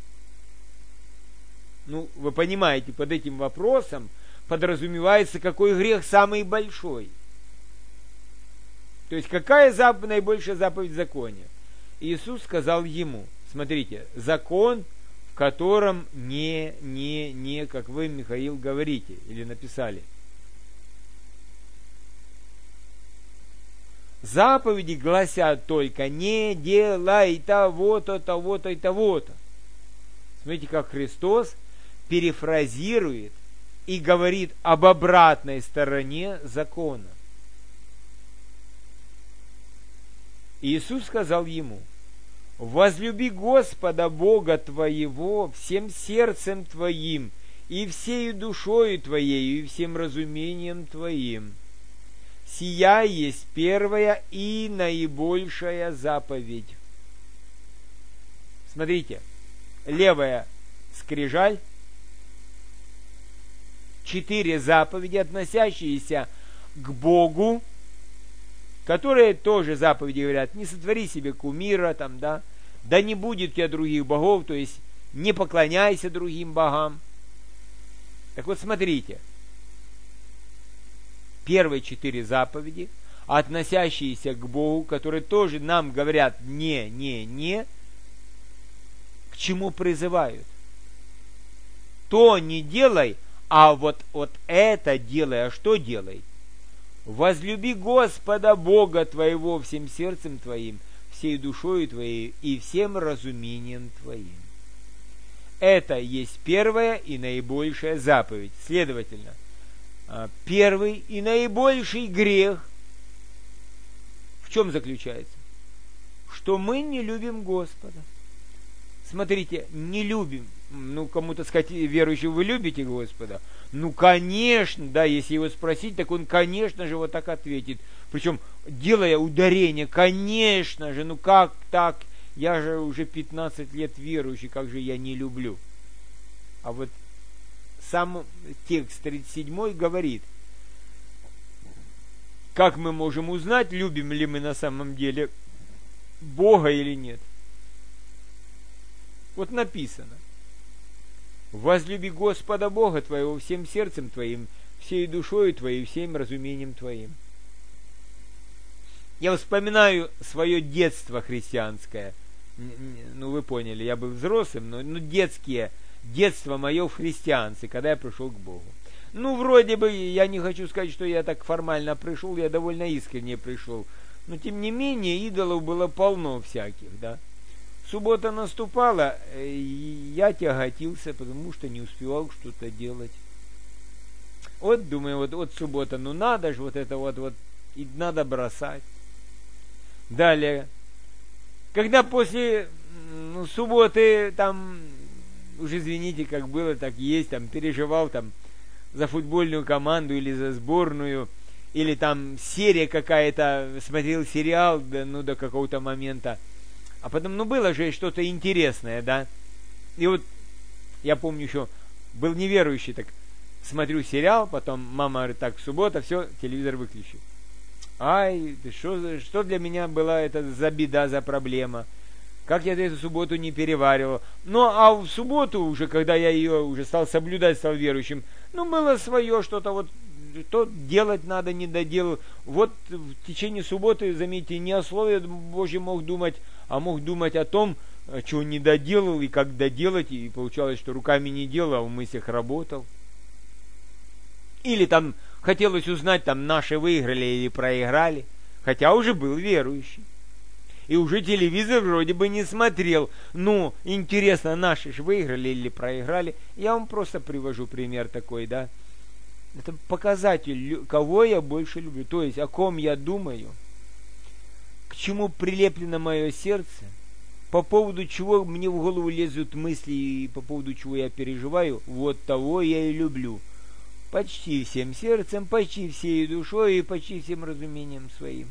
Вы понимаете, под этим вопросом подразумевается, какой грех самый большой. То есть, какая наибольшая заповедь в законе? Иисус сказал ему, смотрите, закон, в котором не, как вы, Михаил, говорите или написали. Заповеди гласят только: не делай того-то, того-то и того-то. Смотрите, как Христос перефразирует и говорит об обратной стороне закона. Иисус сказал ему: возлюби Господа Бога твоего всем сердцем твоим, и всею душою твоею, и всем разумением твоим. Сия есть первая и наибольшая заповедь. Смотрите, левая скрижаль, 4 заповеди, относящиеся к Богу, которые тоже заповеди говорят: не сотвори себе кумира, да не будет у тебя других богов, то есть не поклоняйся другим богам. Так вот, смотрите, первые 4 заповеди, относящиеся к Богу, которые тоже нам говорят не, к чему призывают? То не делай, а вот это делай. А что делай? Возлюби Господа Бога твоего всем сердцем твоим, всей душою твоей и всем разумением твоим. Это есть первая и наибольшая заповедь. Следовательно, первый и наибольший грех в чем заключается? Что мы не любим Господа. Смотрите, не любим. Кому-то сказать: верующий, вы любите Господа? Конечно, да, если его спросить, так он, конечно же, вот так ответит. Причем, делая ударение, конечно же, как так? Я же уже 15 лет верующий, как же я не люблю? А вот сам текст 37 говорит: как мы можем узнать, любим ли мы на самом деле Бога или нет? Вот написано: возлюби Господа Бога твоего всем сердцем твоим, всей душою твоей, всем разумением твоим. Я вспоминаю свое детство христианское. Ну, вы поняли, я был взрослым, но детство мое в христианстве, когда я пришел к Богу. Ну, вроде бы, я не хочу сказать, что я так формально пришел, я довольно искренне пришел. Но, тем не менее, идолов было полно всяких, да. Суббота наступала, и я тяготился, потому что не успевал что-то делать. Вот, думаю, вот суббота, ну надо же, вот это вот, и надо бросать. Далее, когда после субботы, там, уже извините, как было, так есть, там, переживал, там, за футбольную команду или за сборную, или там серия какая-то, смотрел сериал, до какого-то момента, а потом, было же что-то интересное, да, и вот, я помню еще, был неверующий, так, смотрю сериал, потом мама говорит: так, суббота, все, телевизор выключи. Ай, что для меня была это за беда, за проблема? Как я эту субботу не переваривал. Ну, а в субботу уже, когда я ее уже стал соблюдать, стал верующим, было свое что-то, вот, что делать надо, не доделал. Вот в течение субботы, заметьте, не о Слове Божьем мог думать, а мог думать о том, чего не доделал и как доделать, и получалось, что руками не делал, а в мыслях работал. Или там хотелось узнать, там наши выиграли или проиграли, хотя уже был верующий. И уже телевизор вроде бы не смотрел. Ну, интересно, наши же выиграли или проиграли. Я вам просто привожу пример такой, да. Это показатель, кого я больше люблю. То есть, о ком я думаю, к чему прилеплено мое сердце, по поводу чего мне в голову лезут мысли и по поводу чего я переживаю, вот того я и люблю. Почти всем сердцем, почти всей душой и почти всем разумением своим.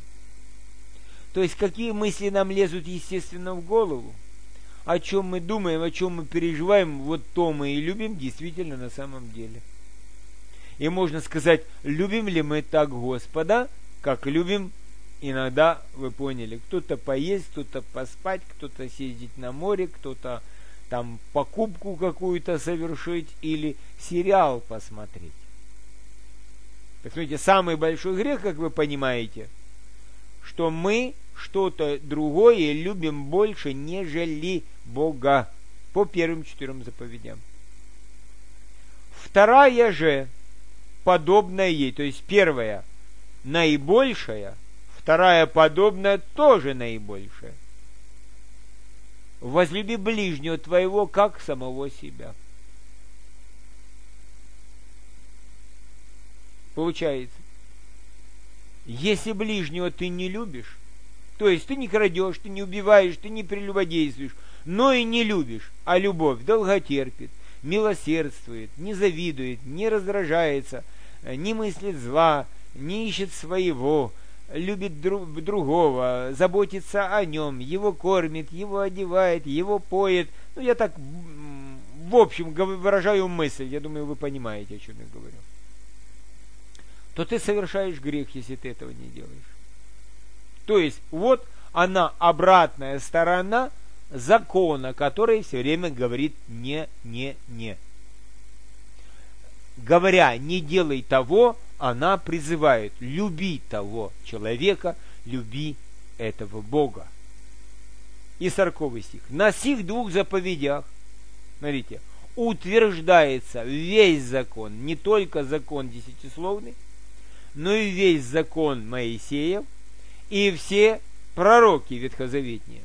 То есть, какие мысли нам лезут, естественно, в голову, о чем мы думаем, о чем мы переживаем, вот то мы и любим действительно на самом деле. И можно сказать, любим ли мы так Господа, как любим иногда, вы поняли, кто-то поесть, кто-то поспать, кто-то съездить на море, кто-то там покупку какую-то совершить или сериал посмотреть. Так смотрите, самый большой грех, как вы понимаете, что мы что-то другое любим больше, нежели Бога, по первым 4 заповедям. Вторая же подобная ей, то есть первая наибольшая, вторая подобная тоже наибольшая. Возлюби ближнего твоего, как самого себя. Получается, если ближнего ты не любишь, то есть ты не крадешь, ты не убиваешь, ты не прелюбодействуешь, но и не любишь, а любовь долготерпит, милосердствует, не завидует, не раздражается, не мыслит зла, не ищет своего, любит другого, заботится о нем, его кормит, его одевает, его поет. Ну, я так, в общем, выражаю мысль, я думаю, вы понимаете, о чем я говорю. То ты совершаешь грех, если ты этого не делаешь. То есть, вот она, обратная сторона закона, который все время говорит не. Говоря, не делай того, она призывает: люби того человека, люби этого Бога. И 40 стих. На сих 2 заповедях, смотрите, утверждается весь закон, не только закон 10-словный, но и весь закон Моисеев и все пророки ветхозаветные.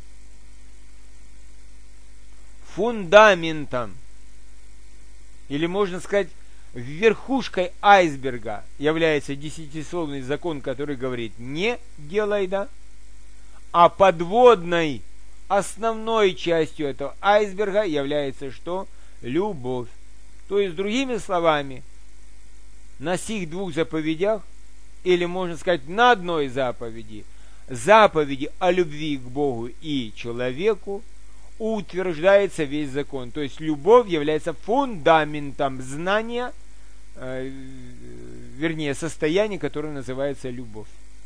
Фундаментом, или можно сказать, верхушкой айсберга является 10-словный закон, который говорит не делай, да, а подводной основной частью этого айсберга является что? Любовь. То есть, другими словами, на сих 2 заповедях, или можно сказать на одной заповеди о любви к Богу и человеку, утверждается весь закон. То есть любовь является фундаментом знания, вернее состояния, которое называется любовь.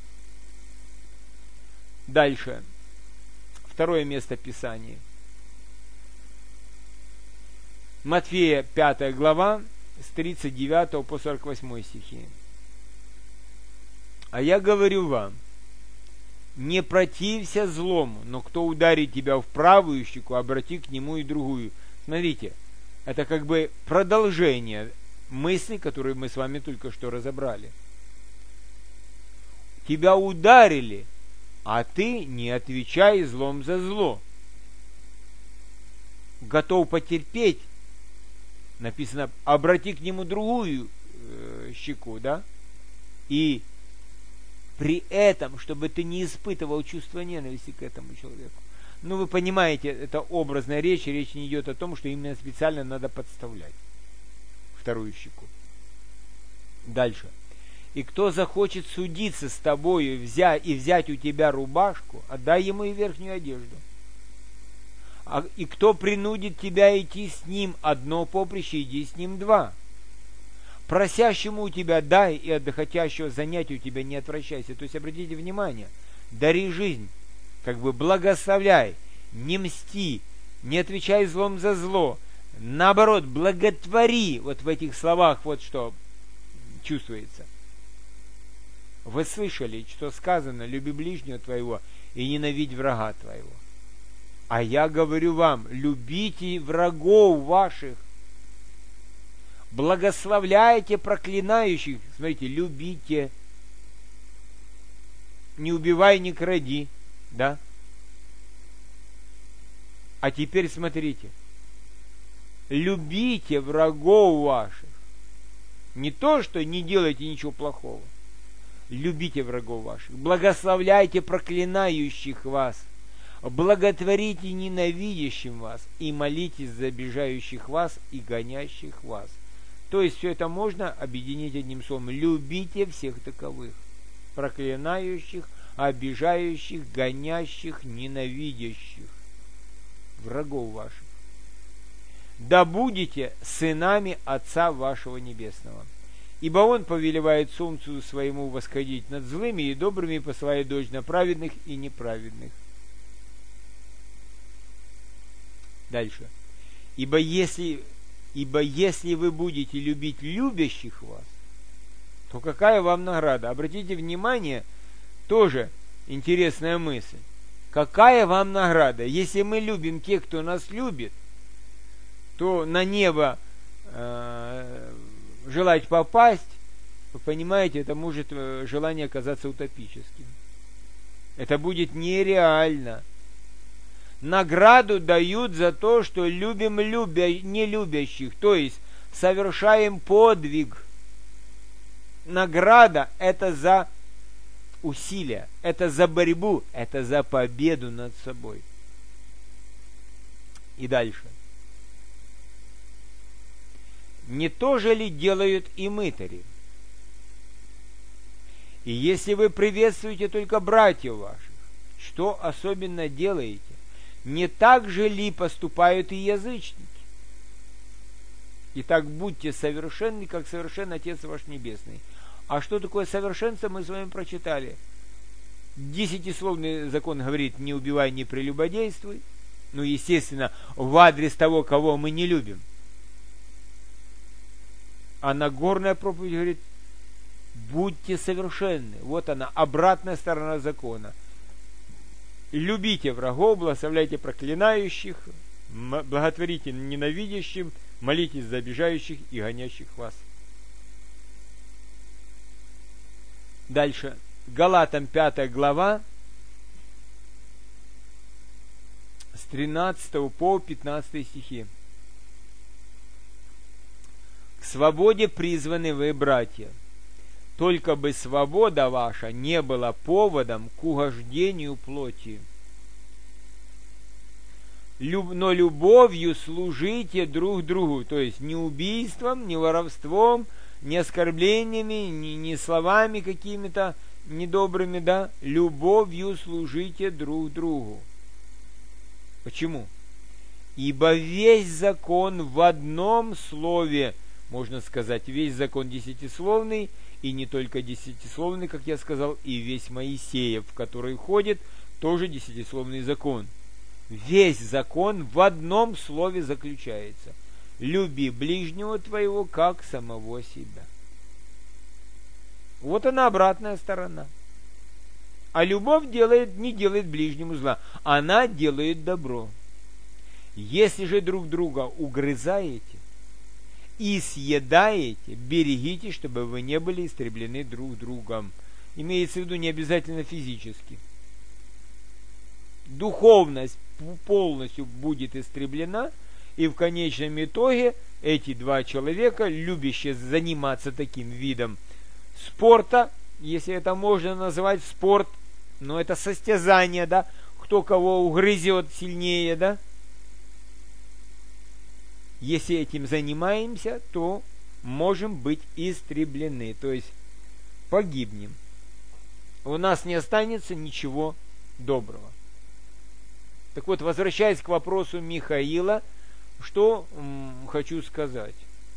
Дальше. Второе место Писания. Матфея 5 глава, с 39 по 48 стихи. «А я говорю вам, не протився злому, но кто ударит тебя в правую щеку, обрати к нему и другую». Смотрите, это как бы продолжение мысли, которую мы с вами только что разобрали. Тебя ударили, а ты не отвечай злом за зло. Готов потерпеть, написано, обрати к нему другую щеку, да? И при этом, чтобы ты не испытывал чувство ненависти к этому человеку. Ну, вы понимаете, это образная речь, речь не идет о том, что именно специально надо подставлять вторую щеку. Дальше. «И кто захочет судиться с тобою и взять у тебя рубашку, отдай ему и верхнюю одежду. И кто принудит тебя идти с ним одно поприще, иди с ним два. Просящему у тебя дай, и от хотящего занять у тебя не отвращайся». То есть, обратите внимание, дари жизнь, как бы благословляй, не мсти, не отвечай злом за зло. Наоборот, благотвори. Вот в этих словах вот что чувствуется. Вы слышали, что сказано: люби ближнего твоего и ненавидь врага твоего. А я говорю вам, любите врагов ваших, благословляйте проклинающих. Смотрите, любите. Не убивай, не кради. Да? А теперь смотрите. Любите врагов ваших. Не то, что не делайте ничего плохого. Любите врагов ваших. Благословляйте проклинающих вас. Благотворите ненавидящим вас. И молитесь за обижающих вас и гонящих вас. То есть все это можно объединить одним словом. Любите всех таковых. Проклинающих, обижающих, гонящих, ненавидящих. Врагов ваших. Да будете сынами Отца вашего Небесного. Ибо Он повелевает солнцу своему восходить над злыми и добрыми, и посылает дождь на праведных и неправедных. Дальше. Ибо если вы будете любить любящих вас, то какая вам награда? Обратите внимание, тоже интересная мысль. Какая вам награда? Если мы любим тех, кто нас любит, то на небо желать попасть, вы понимаете, это может желание оказаться утопическим. Это будет нереально. Награду дают за то, что любим нелюбящих, то есть совершаем подвиг. Награда – это за усилия, это за борьбу, это за победу над собой. И дальше. Не то же ли делают и мытари? И если вы приветствуете только братьев ваших, что особенно делаете? Не так же ли поступают и язычники? Итак, будьте совершенны, как совершен Отец ваш Небесный. А что такое совершенство, мы с вами прочитали. 10-словный закон говорит: не убивай, не прелюбодействуй. Ну, естественно, в адрес того, кого мы не любим. А Нагорная проповедь говорит: будьте совершенны. Вот она, обратная сторона закона. Любите врагов, благословляйте проклинающих, благотворите ненавидящим, молитесь за обижающих и гонящих вас. Дальше. Галатам 5 глава, с 13 по 15 стихи. К свободе призваны вы, братья, только бы свобода ваша не была поводом к угождению плоти. Но любовью служите друг другу, то есть не убийством, не воровством, не оскорблениями, не словами какими-то недобрыми, да, любовью служите друг другу. Почему? Ибо весь закон в одном слове, можно сказать, весь закон десятисловный, и не только десятисловный, как я сказал, и весь Моисеев, в который входит тоже десятисловный закон. Весь закон в одном слове заключается: люби ближнего твоего, как самого себя. Вот она, обратная сторона. А любовь не делает ближнему зла, она делает добро. Если же друг друга угрызаете и съедаете, берегите, чтобы вы не были истреблены друг другом. Имеется в виду не обязательно физически. Духовность полностью будет истреблена, и в конечном итоге эти два человека, любящие заниматься таким видом спорта, если это можно назвать спорт, но это состязание, да, кто кого угрызет сильнее, да. Если этим занимаемся, то можем быть истреблены, то есть погибнем. У нас не останется ничего доброго. Так вот, возвращаясь к вопросу Михаила, что хочу сказать.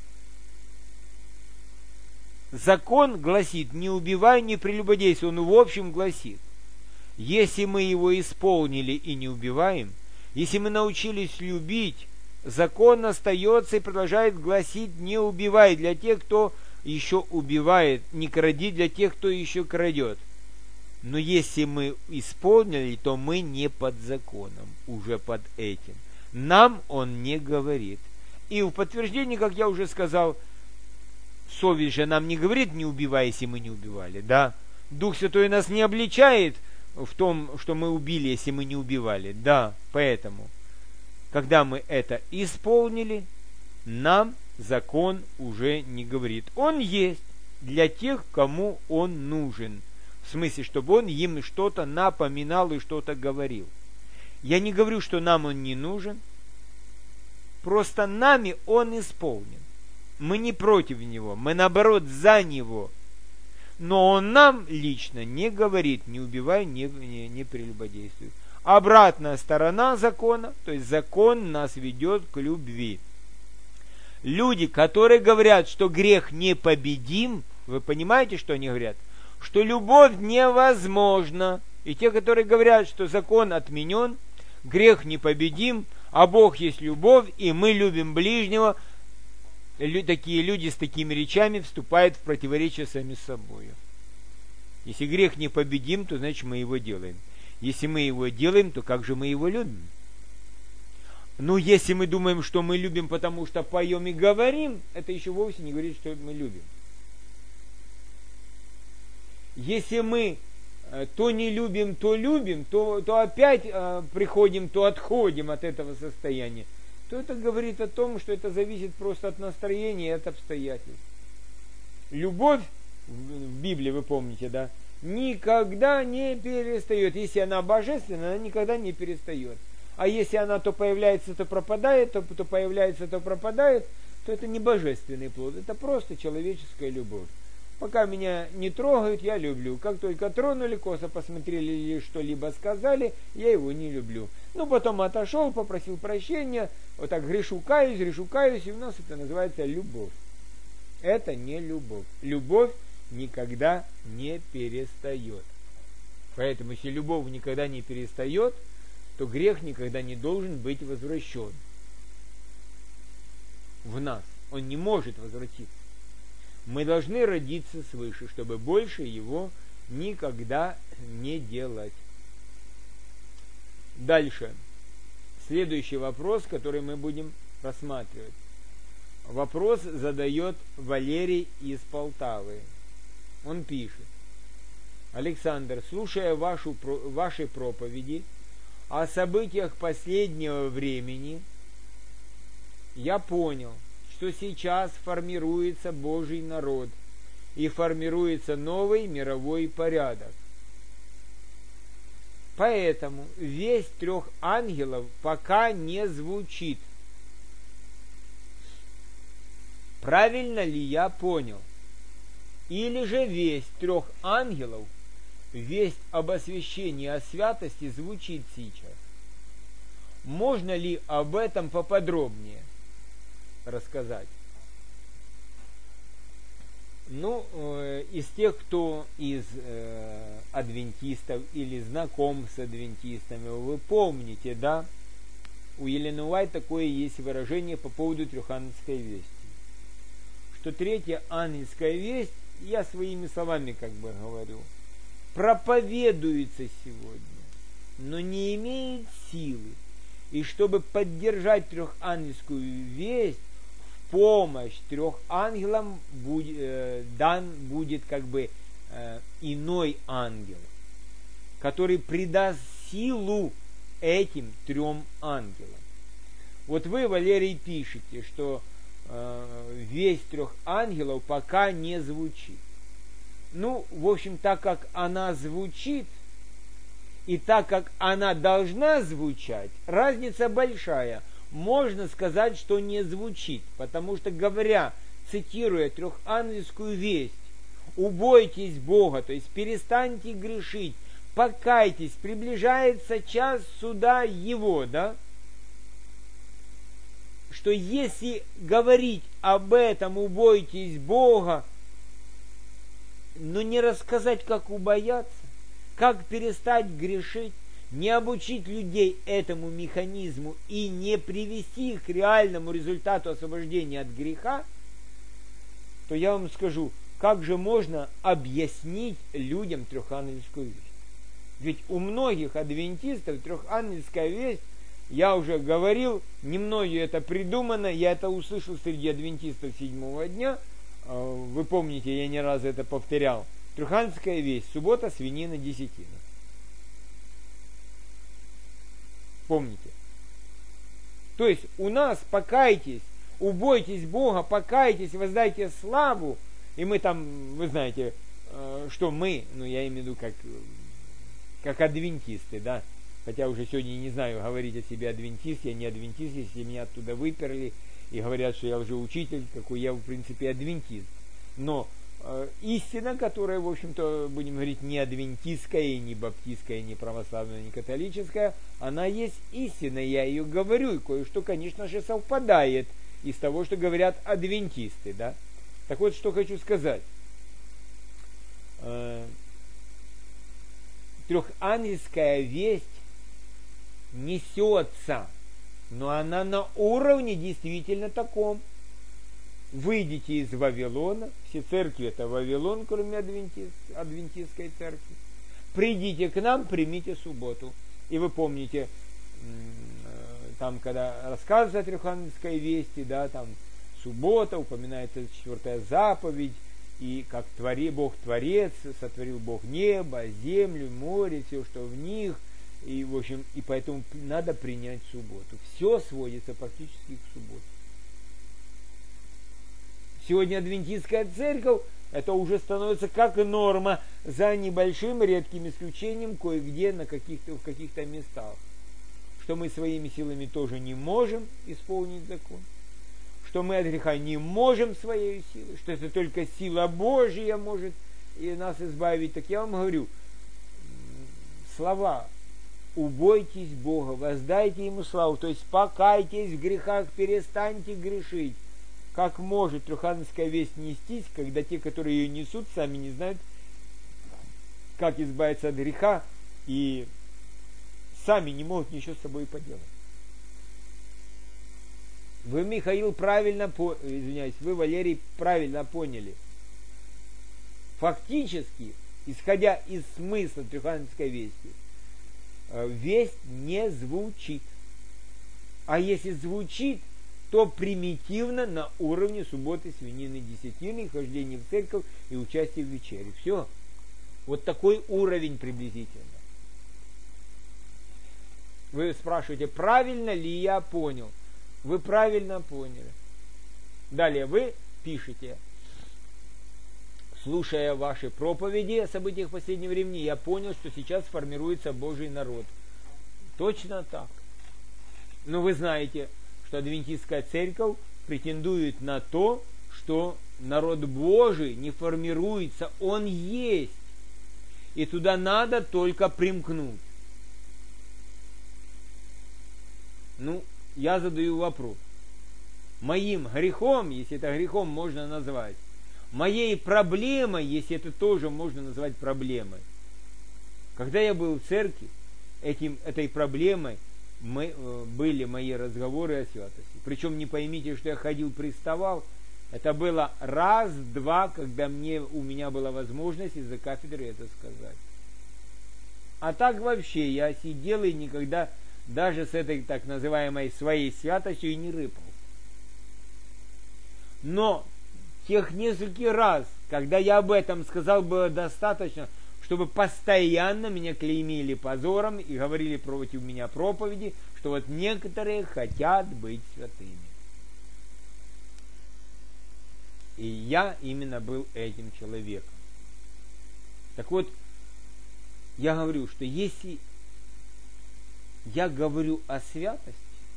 Закон гласит: не убивай, не прелюбодействуй. Он в общем гласит: если мы его исполнили и не убиваем, если мы научились любить, закон остается и продолжает гласить: не убивай для тех, кто еще убивает, не кради для тех, кто еще крадет. Но если мы исполнили, то мы не под законом, уже под этим. Нам он не говорит. И в подтверждение, как я уже сказал, совесть же нам не говорит: не убивай, если мы не убивали, да? Дух Святой нас не обличает в том, что мы убили, если мы не убивали, да? Поэтому, когда мы это исполнили, нам закон уже не говорит. Он есть для тех, кому он нужен. В смысле, чтобы он им что-то напоминал и что-то говорил. Я не говорю, что нам он не нужен. Просто нами он исполнен. Мы не против него, мы наоборот за него. Но он нам лично не говорит: не убивай, не прелюбодействуй. Обратная сторона закона, то есть закон нас ведет к любви. Люди, которые говорят, что грех непобедим, вы понимаете, что они говорят? Что любовь невозможна. И те, которые говорят, что закон отменен, грех непобедим, а Бог есть любовь, и мы любим ближнего, такие люди с такими речами вступают в противоречие сами с собой. Если грех непобедим, то значит мы его делаем. Если мы его делаем, то как же мы его любим? Ну, если мы думаем, что мы любим, потому что поем и говорим, это еще вовсе не говорит, что мы любим. Если мы то не любим, то опять приходим, то отходим от этого состояния, то это говорит о том, что это зависит просто от настроения и от обстоятельств. Любовь в Библии, вы помните, да, никогда не перестает. Если она божественная, она никогда не перестает. А если она то появляется, то пропадает, то появляется, то пропадает, то это не божественный плод, это просто человеческая любовь. Пока меня не трогают, я люблю. Как только тронули, косо посмотрели или что-либо сказали, я его не люблю. Ну, потом отошел, попросил прощения, вот так грешу, каюсь, и у нас это называется любовь. Это не любовь. Любовь никогда не перестает. Поэтому, если любовь никогда не перестает, то грех никогда не должен быть возвращен в нас. Он не может возвратиться. Мы должны родиться свыше, чтобы больше его никогда не делать. Дальше. Следующий вопрос, который мы будем рассматривать. Вопрос задает Валерий из Полтавы. Он пишет: Александр, слушая ваши проповеди о событиях последнего времени, я понял, что сейчас формируется Божий народ и формируется новый мировой порядок. Поэтому весть 3 ангелов пока не звучит. Правильно ли я понял? Или же весть 3 ангелов, весть об освящении, о святости звучит сейчас? Можно ли об этом поподробнее рассказать? Ну, из тех, кто из адвентистов или знаком с адвентистами, вы помните, да? У Елены Уайт такое есть выражение по поводу трехангельской вести. Что третья ангельская весть, я своими словами как бы говорю, проповедуется сегодня, но не имеет силы. И чтобы поддержать трехангельскую весть, в помощь трех ангелам дан будет как бы иной ангел, который придаст силу этим трем ангелам. Вот вы, Валерий, пишете, что весть трех ангелов пока не звучит. Ну, в общем, так как она звучит, и так как она должна звучать, разница большая. Можно сказать, что не звучит, потому что, говоря, цитируя трехангельскую весть, убойтесь Бога, то есть перестаньте грешить, покайтесь, приближается час суда Его, да? Что если говорить об этом, убойтесь Бога, но не рассказать, как убояться, как перестать грешить, не обучить людей этому механизму и не привести их к реальному результату освобождения от греха, то я вам скажу, как же можно объяснить людям трехангельскую весть? Ведь у многих адвентистов трехангельская весть, я уже говорил, не мною это придумано, я это услышал среди адвентистов седьмого дня, вы помните, я не раз это повторял, трехангельская весть, суббота, свинина, десятина. Помните? То есть у нас покайтесь, убойтесь Бога, покайтесь, воздайте славу, и мы там, вы знаете, что мы, ну я имею в виду как адвентисты, да, хотя уже сегодня не знаю, говорить о себе адвентист, я не адвентист, если меня оттуда выперли и говорят, что я лжеучитель, какой я в принципе адвентист. Но истина, которая, в общем-то, будем говорить, не адвентистская, не баптистская, не православная, не католическая, она есть истина, я ее говорю, и кое-что, конечно же, совпадает из того, что говорят адвентисты, да. Так вот, что хочу сказать. Трехангельская весть несется, но она на уровне действительно таком. Выйдите из Вавилона, все церкви это Вавилон, кроме адвентистской церкви. Придите к нам, примите субботу. И вы помните, там, когда рассказывается о трехангельской вести, да, там суббота, упоминается 4-я заповедь, и как Бог Творец, сотворил Бог небо, землю, море, все, что в них, и, в общем, и поэтому надо принять субботу. Все сводится практически к субботе. Сегодня адвентистская церковь, это уже становится как норма, за небольшим редким исключением кое-где в каких-то местах. Что мы своими силами тоже не можем исполнить закон. Что мы от греха не можем своей силой. Что это только сила Божья может и нас избавить. Так я вам говорю, слова «убойтесь Бога», воздайте Ему славу, то есть покайтесь в грехах, перестаньте грешить. Как может трехангельская весть нестись, когда те, которые ее несут, сами не знают, как избавиться от греха, и сами не могут ничего с собой поделать. Вы, Михаил, вы, Валерий, правильно поняли. Фактически, исходя из смысла трехангельской вести, весть не звучит. А если звучит, то примитивно на уровне субботы, свинины, десятины, хождения в церковь и участия в вечере. Все. Вот такой уровень приблизительно. Вы спрашиваете, правильно ли я понял? Вы правильно поняли. Далее вы пишете, слушая ваши проповеди о событиях последнего времени, я понял, что сейчас формируется Божий народ. Точно так. Но вы знаете, что адвентистская церковь претендует на то, что народ Божий не формируется, он есть. И туда надо только примкнуть. Ну, я задаю вопрос. Моим грехом, если это грехом можно назвать, моей проблемой, если это тоже можно назвать проблемой, Когда я был в церкви, этой проблемой были мои разговоры о святости. Причем не поймите, что я ходил, приставал. Это было раз-два, когда у меня была возможность из-за кафедры это сказать. А так вообще я сидел и никогда даже с этой так называемой своей святостью и не рыпал. Но тех несколько раз, когда я об этом сказал, было достаточно, чтобы постоянно меня клеймили позором и говорили против меня проповеди, что вот некоторые хотят быть святыми. И я именно был этим человеком. Так вот, я говорю, что если я говорю о святости,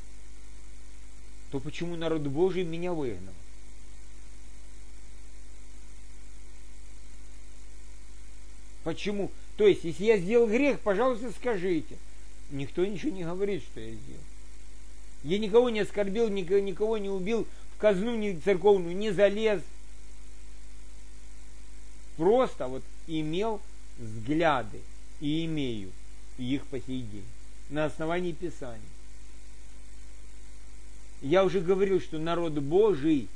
то почему народ Божий меня выгнал? Почему? То есть, если я сделал грех, пожалуйста, скажите. Никто ничего не говорит, что я сделал. Я никого не оскорбил, никого не убил, в казну церковную не залез. Просто вот имел взгляды и имею их по сей день на основании Писаний. Я уже говорил, что народ Божий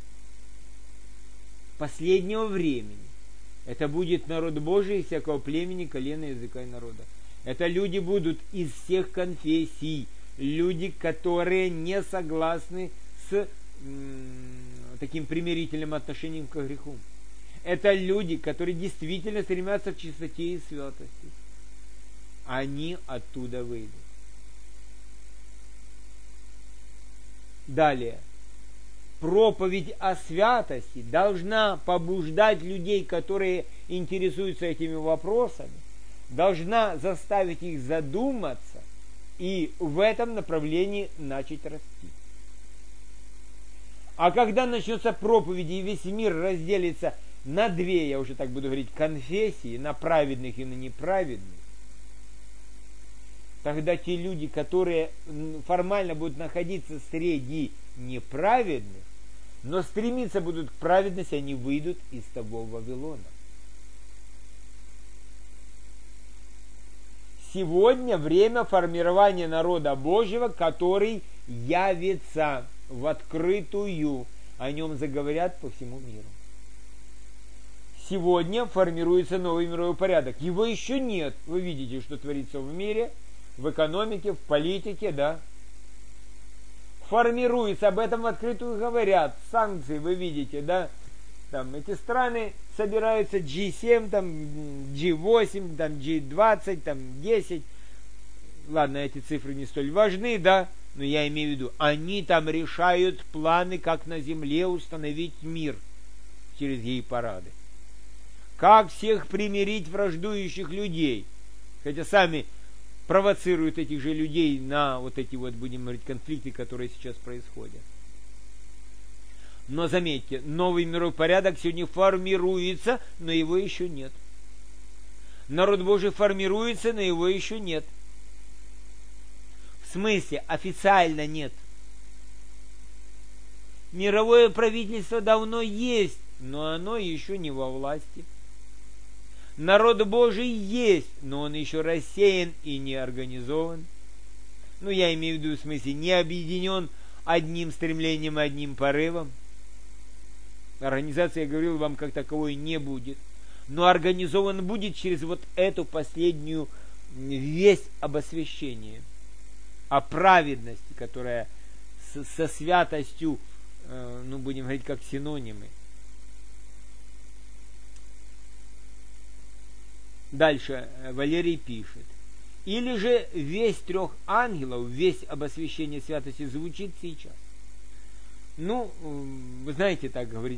последнего времени это будет народ Божий из всякого племени, колена, языка и народа. Это люди будут из всех конфессий, люди, которые не согласны с таким примирительным отношением к греху. Это люди, которые действительно стремятся к чистоте и святости. Они оттуда выйдут. Далее. Проповедь о святости должна побуждать людей, которые интересуются этими вопросами, должна заставить их задуматься и в этом направлении начать расти. А когда начнется проповедь и весь мир разделится на две, я уже так буду говорить, конфессии, на праведных и на неправедных, тогда те люди, которые формально будут находиться среди неправедных, но стремиться будут к праведности, они выйдут из того Вавилона. Сегодня время формирования народа Божьего, который явится в открытую. О нем заговорят по всему миру. Сегодня формируется новый мировой порядок. Его еще нет. Вы видите, что творится в мире, в экономике, в политике, да? Формируется, об этом в открытую говорят. Санкции, вы видите, да? Там эти страны собираются G7, там G8, там G20, там 10. Ладно, эти цифры не столь важны, да? Но я имею в виду, они там решают планы, как на земле установить мир через ей-парады. Как всех примирить враждующих людей. Хотя сами провоцируют этих же людей на вот эти вот, будем говорить, конфликты, которые сейчас происходят. Но заметьте, новый мировой порядок сегодня формируется, но его еще нет. Народ Божий формируется, но его еще нет. В смысле, официально нет. Мировое правительство давно есть, но оно еще не во власти. Народ Божий есть, но он еще рассеян и не организован. Ну, я имею в виду, в смысле, не объединен одним стремлением, одним порывом. Организация, я говорил вам, как таковой не будет. Но организован будет через вот эту последнюю весть об освящении, о праведности, которая со святостью, ну, будем говорить, как синонимы. Дальше Валерий пишет. Или же весть 3 ангелов, весть об освящении святости звучит сейчас. Ну, вы знаете, так говорить,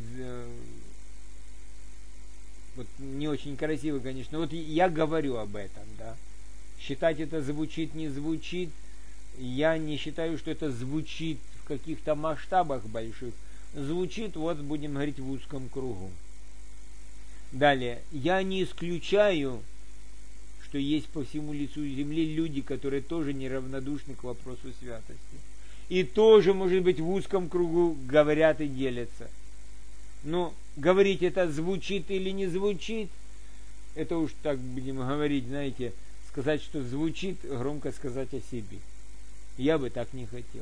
вот не очень красиво, конечно. Вот я говорю об этом, да. Считать это звучит, не звучит. Я не считаю, что это звучит в каких-то масштабах больших. Звучит, вот будем говорить, в узком кругу. Далее. Я не исключаю, что есть по всему лицу земли люди, которые тоже неравнодушны к вопросу святости. И тоже, может быть, в узком кругу говорят и делятся. Но говорить это звучит или не звучит, это уж так будем говорить, знаете, сказать, что звучит, громко сказать о себе. Я бы так не хотел.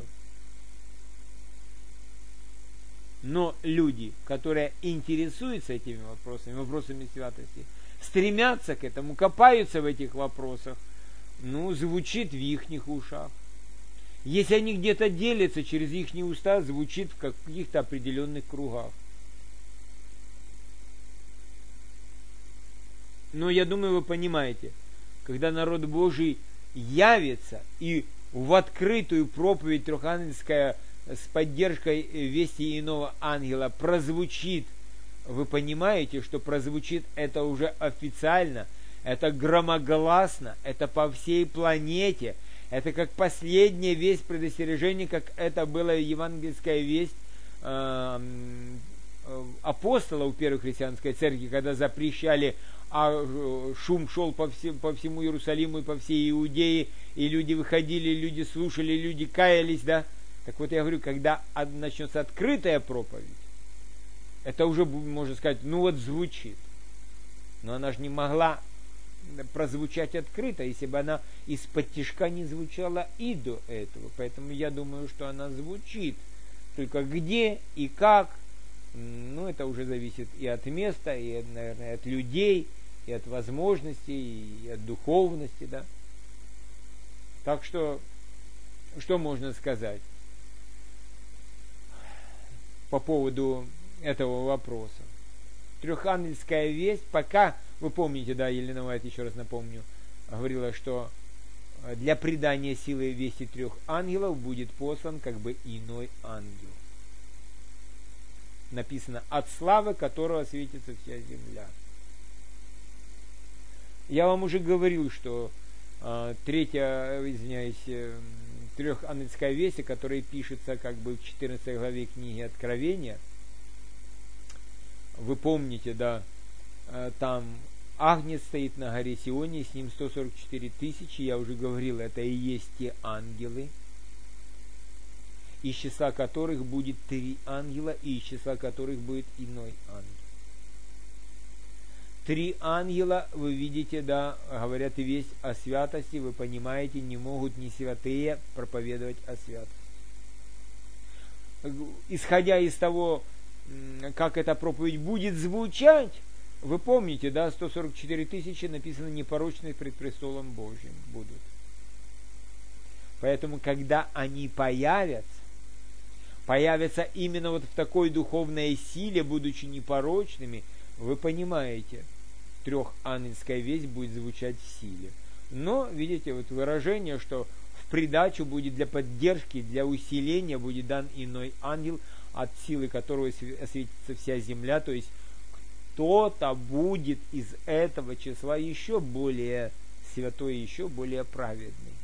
Но люди, которые интересуются этими вопросами, вопросами святости, стремятся к этому, копаются в этих вопросах, звучит в ихних ушах. Если они где-то делятся, через их уста звучит в каких-то определенных кругах. Но я думаю, вы понимаете, когда народ Божий явится и в открытую проповедь трехангельская с поддержкой вести иного ангела прозвучит, вы понимаете, что прозвучит это уже официально, это громогласно, это по всей планете, это как последняя весть предостережения, как это была евангельская весть апостолов первой христианской церкви, когда запрещали, а шум шел по всему Иерусалиму и по всей Иудее, и люди выходили, люди слушали, люди каялись, да. Так вот я говорю, когда начнется открытая проповедь, это уже, можно сказать, звучит. Но она же не могла прозвучать открыто, если бы она из-под тишка не звучала и до этого. Поэтому я думаю, что она звучит. Только где и как, это уже зависит и от места, и, наверное, от людей, и от возможностей, и от духовности, да. Так что можно сказать по поводу этого вопроса? Трехангельская весть, пока, вы помните, да, Елена Уайт, еще раз напомню, говорила, что для придания силы вести трех ангелов будет послан как бы иной ангел. Написано, от славы которого светится вся земля. Я вам уже говорил, что трехангельская весть, которая пишется как бы в 14 главе книги Откровения, вы помните, да, там Агнец стоит на горе Сионе, с ним 144 тысячи, я уже говорил, это и есть те ангелы, из числа которых будет 3 ангела, и из числа которых будет иной ангел. 3 ангела, вы видите, да, говорят и весть о святости, вы понимаете, не могут ни святые проповедовать о святости. Исходя из того, как эта проповедь будет звучать, вы помните, да, 144 тысячи написано непорочные пред престолом Божьим будут. Поэтому, когда они появятся именно вот в такой духовной силе, будучи непорочными, вы понимаете, трехангельская весть будет звучать в силе. Но, видите, вот выражение, что в придачу будет для поддержки, для усиления будет дан иной ангел, от силы которого осветится вся земля, то есть кто-то будет из этого числа еще более святой, еще более праведный.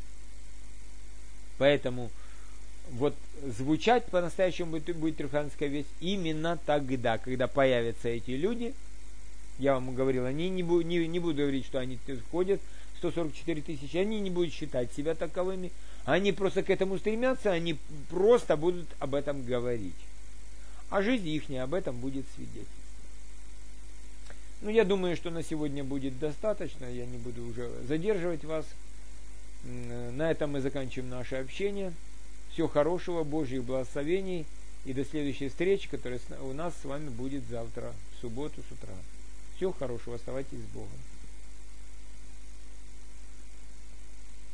Поэтому вот звучать по-настоящему будет трехангельская весть именно тогда, когда появятся эти люди. Я вам говорил, они не буду говорить, что они ходят 144 тысячи, они не будут считать себя таковыми, они просто к этому стремятся, они просто будут об этом говорить. А жизнь их об этом будет свидетельствовать. Я думаю, что на сегодня будет достаточно, я не буду уже задерживать вас. На этом мы заканчиваем наше общение. Всего хорошего, Божьих благословений и до следующей встречи, которая у нас с вами будет завтра, в субботу с утра. Всего хорошего, оставайтесь с Богом.